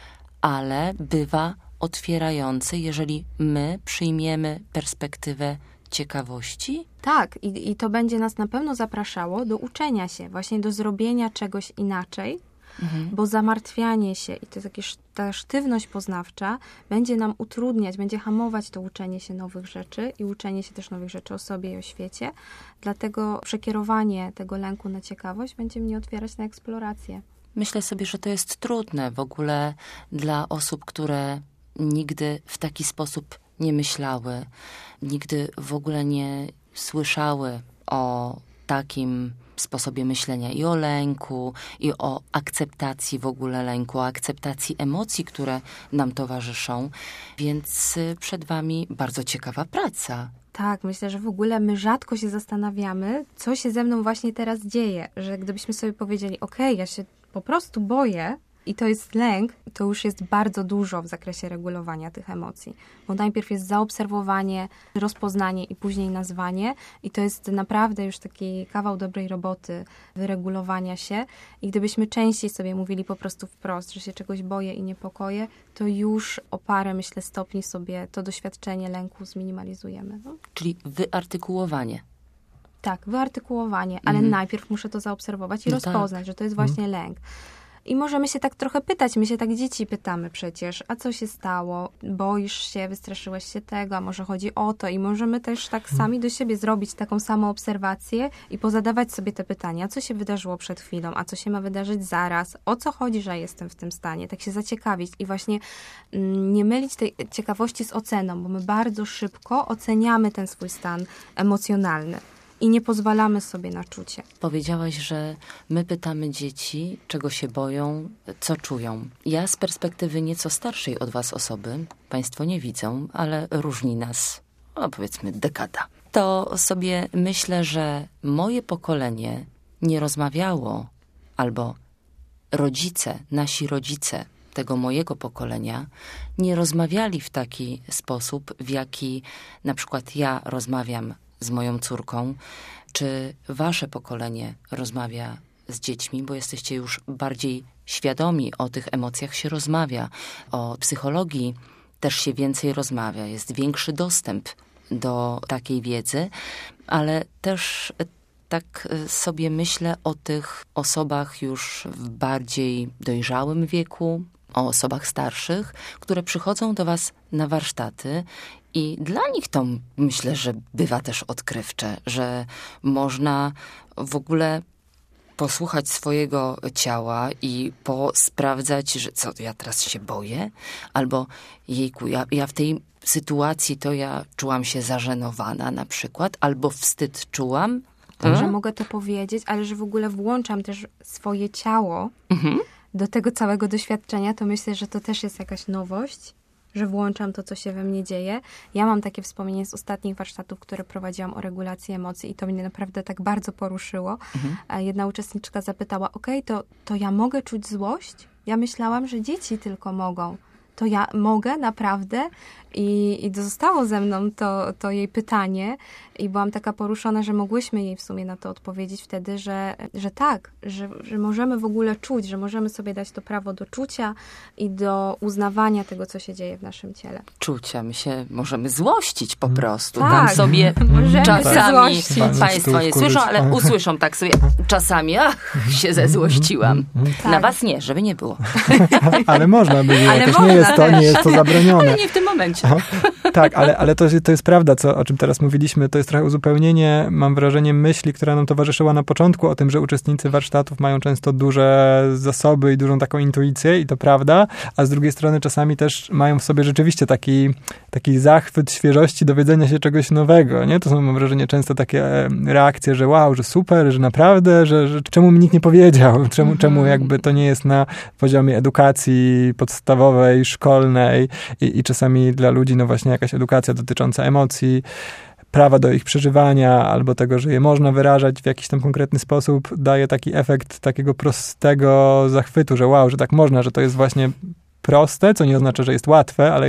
ale bywa otwierający, jeżeli my przyjmiemy perspektywę ciekawości. Tak, i, i to będzie nas na pewno zapraszało do uczenia się, właśnie do zrobienia czegoś inaczej, mhm. bo zamartwianie się i to jest jakaś ta sztywność poznawcza będzie nam utrudniać, będzie hamować to uczenie się nowych rzeczy i uczenie się też nowych rzeczy o sobie i o świecie. Dlatego przekierowanie tego lęku na ciekawość będzie mnie otwierać na eksplorację. Myślę sobie, że to jest trudne w ogóle dla osób, które nigdy w taki sposób nie myślały, nigdy w ogóle nie słyszały o takim sposobie myślenia i o lęku, i o akceptacji w ogóle lęku, o akceptacji emocji, które nam towarzyszą. Więc przed wami bardzo ciekawa praca. Tak, myślę, że w ogóle my rzadko się zastanawiamy, co się ze mną właśnie teraz dzieje. Że gdybyśmy sobie powiedzieli, okej, okay, ja się po prostu boję, i to jest lęk, to już jest bardzo dużo w zakresie regulowania tych emocji. Bo najpierw jest zaobserwowanie, rozpoznanie i później nazwanie. I to jest naprawdę już taki kawał dobrej roboty wyregulowania się. I gdybyśmy częściej sobie mówili po prostu wprost, że się czegoś boję i niepokoję, to już o parę, myślę, stopni sobie to doświadczenie lęku zminimalizujemy. No. Czyli wyartykułowanie. Tak, wyartykułowanie, ale mhm. najpierw muszę to zaobserwować i no rozpoznać, tak. że to jest właśnie mhm. lęk. I możemy się tak trochę pytać, my się tak dzieci pytamy przecież, a co się stało, boisz się, wystraszyłeś się tego, a może chodzi o to i możemy też tak sami do siebie zrobić taką samą obserwację i pozadawać sobie te pytania, co się wydarzyło przed chwilą, a co się ma wydarzyć zaraz, o co chodzi, że jestem w tym stanie, tak się zaciekawić i właśnie mm, nie mylić tej ciekawości z oceną, bo my bardzo szybko oceniamy ten swój stan emocjonalny. I nie pozwalamy sobie na czucie. Powiedziałaś, że my pytamy dzieci, czego się boją, co czują. Ja z perspektywy nieco starszej od was osoby, państwo nie widzą, ale różni nas, no powiedzmy, dekada. To sobie myślę, że moje pokolenie nie rozmawiało, albo rodzice, nasi rodzice tego mojego pokolenia nie rozmawiali w taki sposób, w jaki na przykład ja rozmawiam z moją córką, czy wasze pokolenie rozmawia z dziećmi, bo jesteście już bardziej świadomi, o tych emocjach się rozmawia, o psychologii też się więcej rozmawia, jest większy dostęp do takiej wiedzy, ale też tak sobie myślę o tych osobach już w bardziej dojrzałym wieku, o osobach starszych, które przychodzą do was na warsztaty i dla nich to myślę, że bywa też odkrywcze, że można w ogóle posłuchać swojego ciała i posprawdzać, że co, ja teraz się boję? Albo jejku, ja, ja w tej sytuacji to ja czułam się zażenowana na przykład, albo wstyd czułam. Tak, że mogę to powiedzieć, ale że w ogóle włączam też swoje ciało mhm. do tego całego doświadczenia, to myślę, że to też jest jakaś nowość, że włączam to, co się we mnie dzieje. Ja mam takie wspomnienie z ostatnich warsztatów, które prowadziłam o regulacji emocji i to mnie naprawdę tak bardzo poruszyło. Mhm. Jedna uczestniczka zapytała, okej, okay, to, to ja mogę czuć złość? Ja myślałam, że dzieci tylko mogą. To ja mogę naprawdę? I, i zostało ze mną to, to jej pytanie i byłam taka poruszona, że mogłyśmy jej w sumie na to odpowiedzieć wtedy, że, że tak, że, że możemy w ogóle czuć, że możemy sobie dać to prawo do czucia i do uznawania tego, co się dzieje w naszym ciele. Czucia, my się możemy złościć po prostu. Tak, tam sobie możemy czasami, się państwo nie słyszą, ale usłyszą tak sobie czasami, ach, się zezłościłam. Tak. Na was nie, żeby nie było. Ale można by było, ale też można, nie jest to, nie jest to zabronione. Ale nie w tym momencie. Tak, ale, ale to, to jest prawda, co, o czym teraz mówiliśmy, to jest trochę uzupełnienie, mam wrażenie, myśli, która nam towarzyszyła na początku, o tym, że uczestnicy warsztatów mają często duże zasoby i dużą taką intuicję i to prawda, a z drugiej strony czasami też mają w sobie rzeczywiście taki, taki zachwyt świeżości, dowiedzenia się czegoś nowego, nie? To są, mam wrażenie, często takie reakcje, że wow, że super, że naprawdę, że, że czemu mi nikt nie powiedział, czemu, mhm. czemu jakby to nie jest na poziomie edukacji podstawowej, szkolnej i, i czasami dla ludzi, no właśnie jakaś edukacja dotycząca emocji, prawa do ich przeżywania, albo tego, że je można wyrażać w jakiś tam konkretny sposób, daje taki efekt takiego prostego zachwytu, że wow, że tak można, że to jest właśnie proste, co nie oznacza, że jest łatwe, ale jest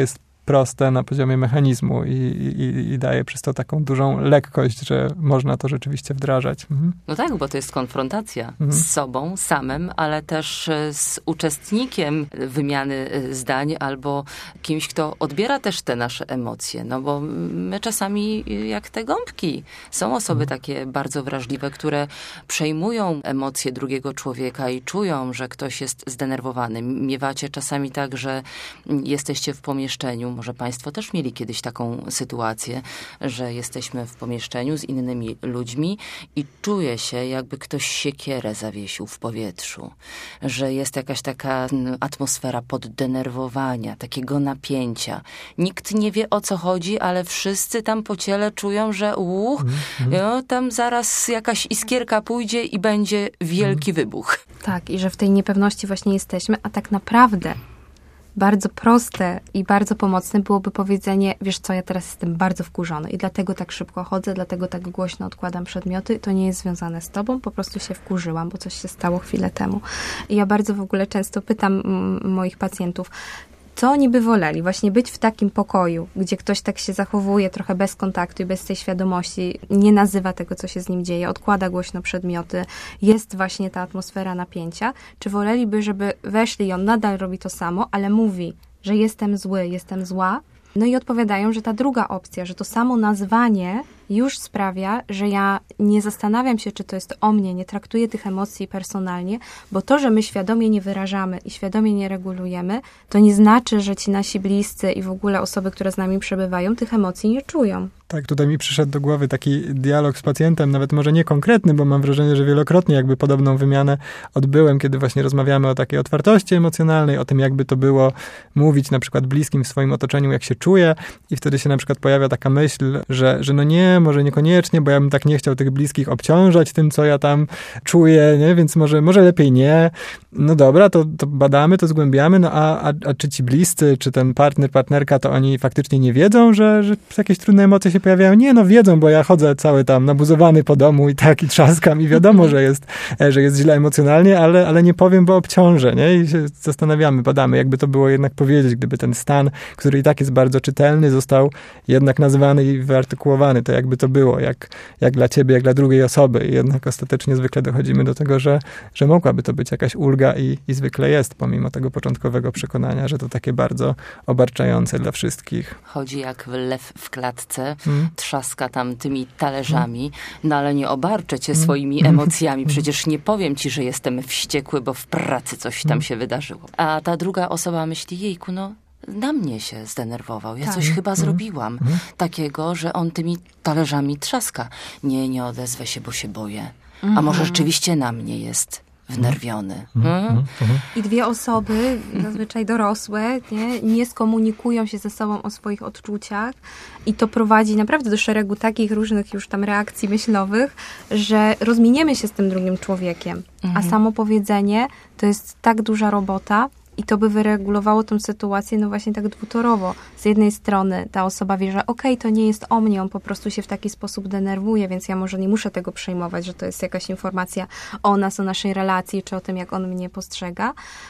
proste na poziomie mechanizmu i, i, i daje przez to taką dużą lekkość, że można to rzeczywiście wdrażać. Mhm. No tak, bo to jest konfrontacja mhm. z sobą samym, ale też z uczestnikiem wymiany zdań albo kimś, kto odbiera też te nasze emocje. No bo my czasami jak te gąbki. Są osoby mhm. takie bardzo wrażliwe, które przejmują emocje drugiego człowieka i czują, że ktoś jest zdenerwowany. Miewacie czasami tak, że jesteście w pomieszczeniu, może państwo też mieli kiedyś taką sytuację, że jesteśmy w pomieszczeniu z innymi ludźmi i czuje się, jakby ktoś siekierę zawiesił w powietrzu, że jest jakaś taka atmosfera poddenerwowania, takiego napięcia. Nikt nie wie, o co chodzi, ale wszyscy tam po ciele czują, że uch, mm-hmm. no, tam zaraz jakaś iskierka pójdzie i będzie wielki mm. wybuch. Tak, i że w tej niepewności właśnie jesteśmy, a tak naprawdę bardzo proste i bardzo pomocne byłoby powiedzenie, wiesz co, ja teraz jestem bardzo wkurzony i dlatego tak szybko chodzę, dlatego tak głośno odkładam przedmioty. To nie jest związane z tobą, po prostu się wkurzyłam, bo coś się stało chwilę temu. I ja bardzo w ogóle często pytam m- moich pacjentów, co oni by woleli? Właśnie być w takim pokoju, gdzie ktoś tak się zachowuje trochę bez kontaktu i bez tej świadomości, nie nazywa tego, co się z nim dzieje, odkłada głośno przedmioty, jest właśnie ta atmosfera napięcia, czy woleliby, żeby weszli i on nadal robi to samo, ale mówi, że jestem zły, jestem zła, no i odpowiadają, że ta druga opcja, że to samo nazwanie już sprawia, że ja nie zastanawiam się, czy to jest o mnie, nie traktuję tych emocji personalnie, bo to, że my świadomie nie wyrażamy i świadomie nie regulujemy, to nie znaczy, że ci nasi bliscy i w ogóle osoby, które z nami przebywają, tych emocji nie czują. Tak, tutaj mi przyszedł do głowy taki dialog z pacjentem, nawet może nie konkretny, bo mam wrażenie, że wielokrotnie jakby podobną wymianę odbyłem, kiedy właśnie rozmawiamy o takiej otwartości emocjonalnej, o tym, jakby to było mówić na przykład bliskim w swoim otoczeniu, jak się czuje, i wtedy się na przykład pojawia taka myśl, że, że no nie, może niekoniecznie, bo ja bym tak nie chciał tych bliskich obciążać tym, co ja tam czuję, nie? Więc może, może lepiej nie. No dobra, to, to badamy, to zgłębiamy, no a, a, a czy ci bliscy, czy ten partner, partnerka, to oni faktycznie nie wiedzą, że, że jakieś trudne emocje się pojawiają? Nie, no wiedzą, bo ja chodzę cały tam nabuzowany po domu i tak, i trzaskam i wiadomo, że jest, że jest źle emocjonalnie, ale, ale nie powiem, bo obciążę, nie? I się zastanawiamy, badamy, jakby to było jednak powiedzieć, gdyby ten stan, który i tak jest bardzo czytelny, został jednak nazwany i wyartykułowany, to jakby to było, jak, jak dla ciebie, jak dla drugiej osoby. I jednak ostatecznie zwykle dochodzimy do tego, że, że mogłaby to być jakaś ulga i, i zwykle jest, pomimo tego początkowego przekonania, że to takie bardzo obarczające dla wszystkich. Chodzi jak lew w klatce, hmm. trzaska tam tymi talerzami, no ale nie obarczę cię swoimi emocjami. Przecież nie powiem ci, że jestem wściekły, bo w pracy coś tam się wydarzyło. A ta druga osoba myśli, jejku, no na mnie się zdenerwował. Ja tak. coś chyba Mhm. zrobiłam Mhm. takiego, że on tymi talerzami trzaska. Nie, nie odezwę się, bo się boję. Mhm. A może rzeczywiście na mnie jest wnerwiony. Mhm. Hmm? Mhm. I dwie osoby, zazwyczaj dorosłe, nie, nie skomunikują się ze sobą o swoich odczuciach i to prowadzi naprawdę do szeregu takich różnych już tam reakcji myślowych, że rozminiemy się z tym drugim człowiekiem. Mhm. A samo powiedzenie to jest tak duża robota, i to by wyregulowało tę sytuację, no właśnie tak dwutorowo. Z jednej strony ta osoba wie, że okej, okay, to nie jest o mnie, on po prostu się w taki sposób denerwuje, więc ja może nie muszę tego przejmować, że to jest jakaś informacja o nas, o naszej relacji, czy o tym, jak on mnie postrzega.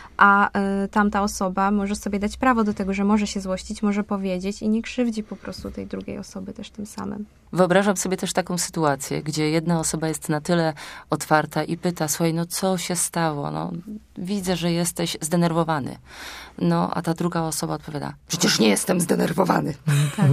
A y, tamta osoba może sobie dać prawo do tego, że może się złościć, może powiedzieć i nie krzywdzi po prostu tej drugiej osoby też tym samym. Wyobrażam sobie też taką sytuację, gdzie jedna osoba jest na tyle otwarta i pyta, słuchaj, no co się stało? No, widzę, że jesteś zdenerwowany. No, a ta druga osoba odpowiada, przecież nie jestem zdenerwowany. Tak.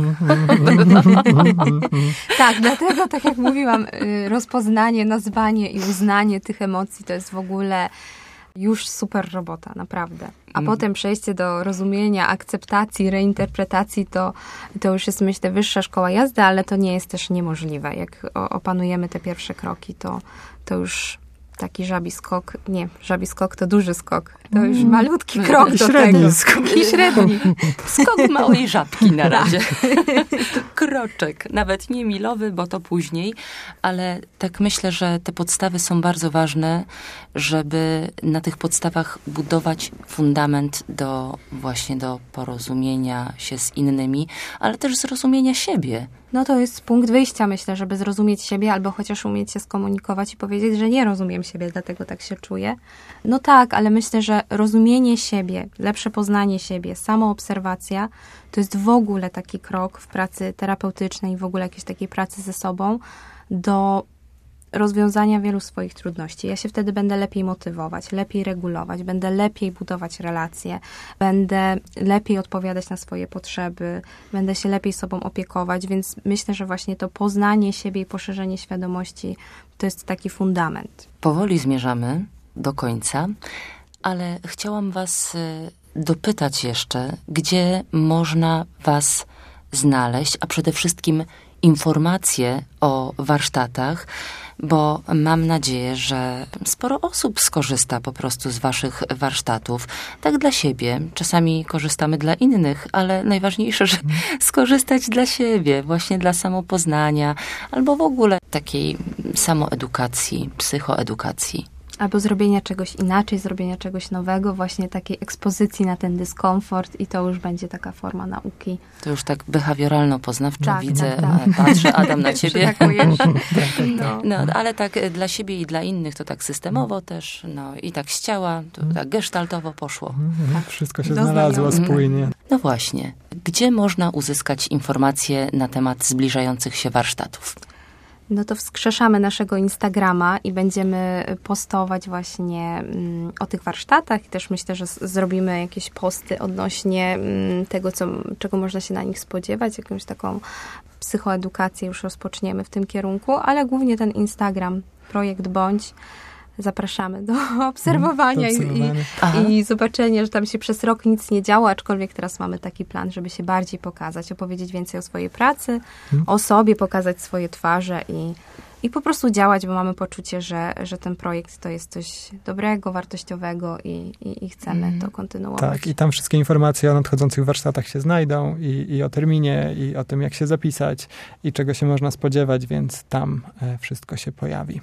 Tak, dlatego, tak jak mówiłam, rozpoznanie, nazwanie i uznanie tych emocji to jest w ogóle już super robota, naprawdę. A mm. potem przejście do rozumienia, akceptacji, reinterpretacji, to, to już jest, myślę, wyższa szkoła jazdy, ale to nie jest też niemożliwe. Jak opanujemy te pierwsze kroki, to, to już taki żabi skok, nie, żabi skok to duży skok. To już malutki krok I do średni tego. skok. I średni. Skok małej żabki na razie. Kroczek. Nawet nie milowy, bo to później. Ale tak myślę, że te podstawy są bardzo ważne, żeby na tych podstawach budować fundament do właśnie do porozumienia się z innymi, ale też zrozumienia siebie. No to jest punkt wyjścia, myślę, żeby zrozumieć siebie albo chociaż umieć się skomunikować i powiedzieć, że nie rozumiem siebie, dlatego tak się czuję. No tak, ale myślę, że rozumienie siebie, lepsze poznanie siebie, samoobserwacja to jest w ogóle taki krok w pracy terapeutycznej, w ogóle jakiejś takiej pracy ze sobą do rozwiązania wielu swoich trudności. Ja się wtedy będę lepiej motywować, lepiej regulować, będę lepiej budować relacje, będę lepiej odpowiadać na swoje potrzeby, będę się lepiej sobą opiekować, więc myślę, że właśnie to poznanie siebie i poszerzenie świadomości to jest taki fundament. Powoli zmierzamy do końca, ale chciałam was dopytać jeszcze, gdzie można was znaleźć, a przede wszystkim informacje o warsztatach, bo mam nadzieję, że sporo osób skorzysta po prostu z waszych warsztatów. Tak dla siebie. Czasami korzystamy dla innych, ale najważniejsze, że skorzystać dla siebie, właśnie dla samopoznania, albo w ogóle takiej samoedukacji, psychoedukacji. Albo zrobienia czegoś inaczej, zrobienia czegoś nowego, właśnie takiej ekspozycji na ten dyskomfort i to już będzie taka forma nauki. To już tak behawioralno-poznawczo tak, widzę, tak, tak. patrzę, Adam, na ciebie. no. no, ale tak dla siebie i dla innych to tak systemowo też, no i tak z ciała, to tak gestaltowo poszło. Tak. Wszystko się znalazło spójnie. No właśnie. Gdzie można uzyskać informacje na temat zbliżających się warsztatów? No to wskrzeszamy naszego Instagrama i będziemy postować właśnie mm, o tych warsztatach i też myślę, że z- zrobimy jakieś posty odnośnie mm, tego, co, czego można się na nich spodziewać, jakąś taką psychoedukację już rozpoczniemy w tym kierunku, ale głównie ten Instagram, projekt Bądź. Zapraszamy do obserwowania do i, i, i zobaczenia, że tam się przez rok nic nie działo, aczkolwiek teraz mamy taki plan, żeby się bardziej pokazać, opowiedzieć więcej o swojej pracy, hmm. o sobie, pokazać swoje twarze i, i po prostu działać, bo mamy poczucie, że, że ten projekt to jest coś dobrego, wartościowego i, i, i chcemy hmm. to kontynuować. Tak, i tam wszystkie informacje o nadchodzących warsztatach się znajdą i, i o terminie, i o tym, jak się zapisać i czego się można spodziewać, więc tam e, wszystko się pojawi.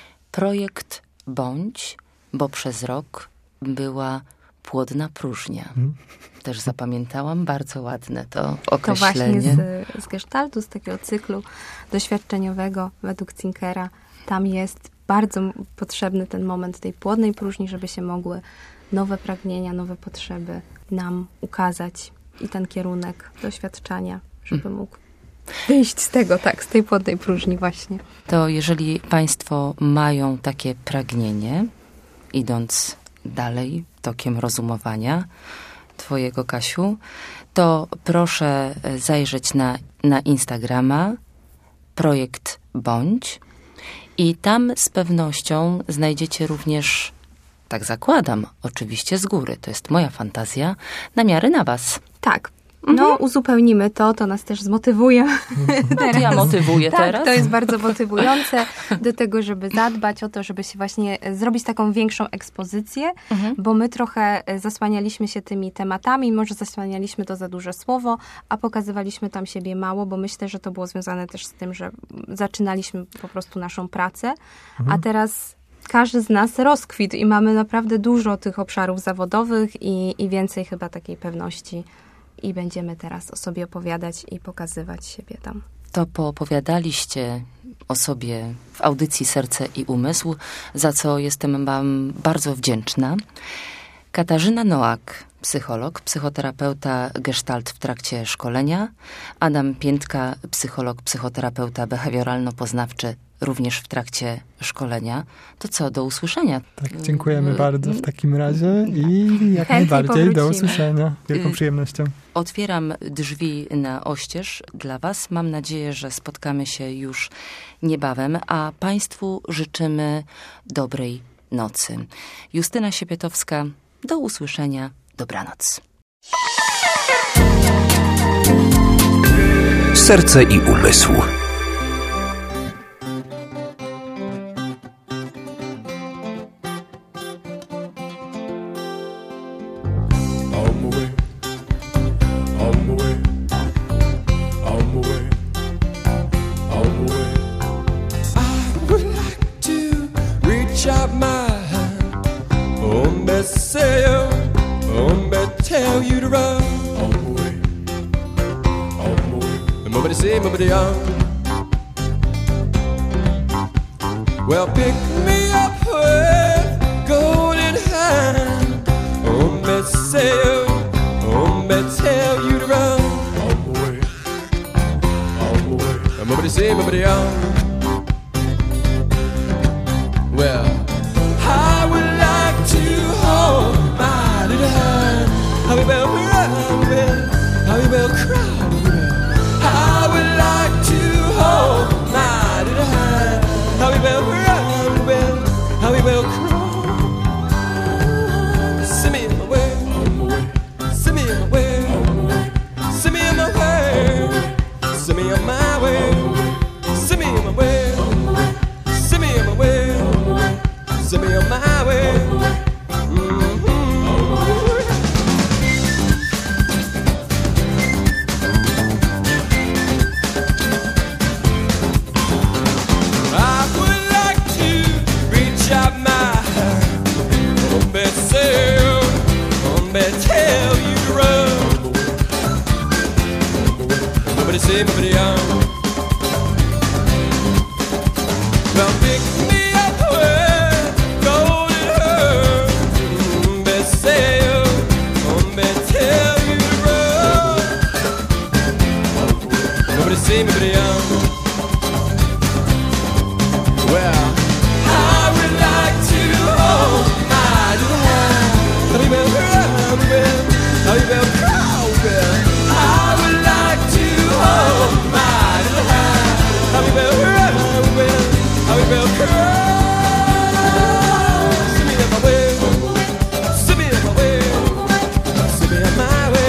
Projekt Bądź, bo przez rok była płodna próżnia. Hmm. Też zapamiętałam, bardzo ładne to określenie. To właśnie z, z gestaltu, z takiego cyklu doświadczeniowego według Zinkera. Tam jest bardzo potrzebny ten moment tej płodnej próżni, żeby się mogły nowe pragnienia, nowe potrzeby nam ukazać i ten kierunek doświadczania, żeby hmm. mógł wyjść z tego, tak, z tej płodnej próżni właśnie. To jeżeli państwo mają takie pragnienie, idąc dalej tokiem rozumowania twojego, Kasiu, to proszę zajrzeć na, na Instagrama projekt Bądź i tam z pewnością znajdziecie również, tak zakładam, oczywiście z góry, to jest moja fantazja, namiary na was. Tak. No, uzupełnimy to, to nas też zmotywuje. No, to ja motywuję tak, teraz. To jest bardzo motywujące do tego, żeby zadbać o to, żeby się właśnie zrobić taką większą ekspozycję, mhm. bo my trochę zasłanialiśmy się tymi tematami, może zasłanialiśmy to za duże słowo, a pokazywaliśmy tam siebie mało, bo myślę, że to było związane też z tym, że zaczynaliśmy po prostu naszą pracę, mhm. a teraz każdy z nas rozkwitł i mamy naprawdę dużo tych obszarów zawodowych i, i więcej chyba takiej pewności. I będziemy teraz o sobie opowiadać i pokazywać siebie tam. To poopowiadaliście o sobie w audycji Serce i Umysł, za co jestem wam bardzo wdzięczna. Katarzyna Noak, psycholog, psychoterapeuta gestalt w trakcie szkolenia. Adam Piętka, psycholog, psychoterapeuta behawioralno-poznawczy, również w trakcie szkolenia. To co, do usłyszenia. Tak, dziękujemy y- bardzo w takim razie i jak najbardziej do usłyszenia. Wielką przyjemnością. Otwieram drzwi na oścież dla was. Mam nadzieję, że spotkamy się już niebawem, a państwu życzymy dobrej nocy. Justyna Siepietowska, do usłyszenia. Dobranoc. Serce i Umysł. Out my hand hombre, say you, hombre, tell you to run. On my way, on my way. Nobody say, nobody on. Well, pick me up with golden hand. Hombre, say you, hombre, tell you to run. On my way, on my way. Nobody say, nobody on. Well, I would like to hold my little hand. How we will run, how we will cry. I would like to hold my little hand. How we will run, how we will cry. Send me in my way, send me in my way, send me in my way, send me on my way, send me in my way, send me in my way. Send me on my way. Mm-hmm. I would like to reach out my hand. Hombre, say, hombre, tell you to run. Nobody say, nobody on. Well, pick me up with golden hair. Hombre, say, hombre, tell you to run. Nobody say, nobody on. Well, I would like to hold my little hand. How you will run, how you will cry. I would like to hold my little hand. How you will run, how you will cry. Send me on my way, send me on my way, send me on my way.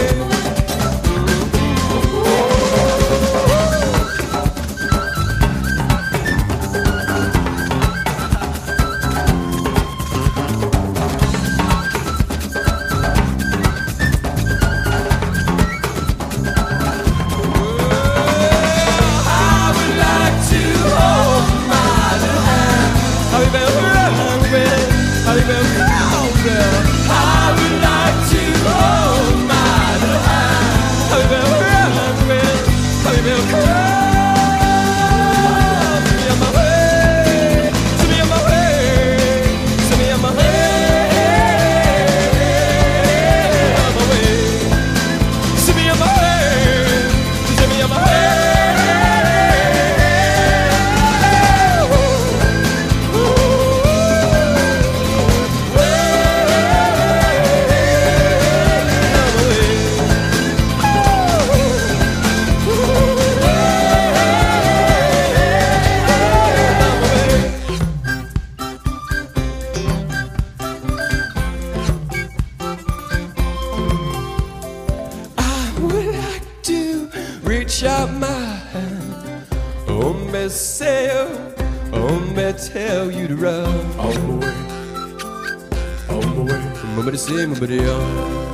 Reach out my hand. Hombre, say, hombre, tell you to run. On my way, on my way. Nobody say, nobody on.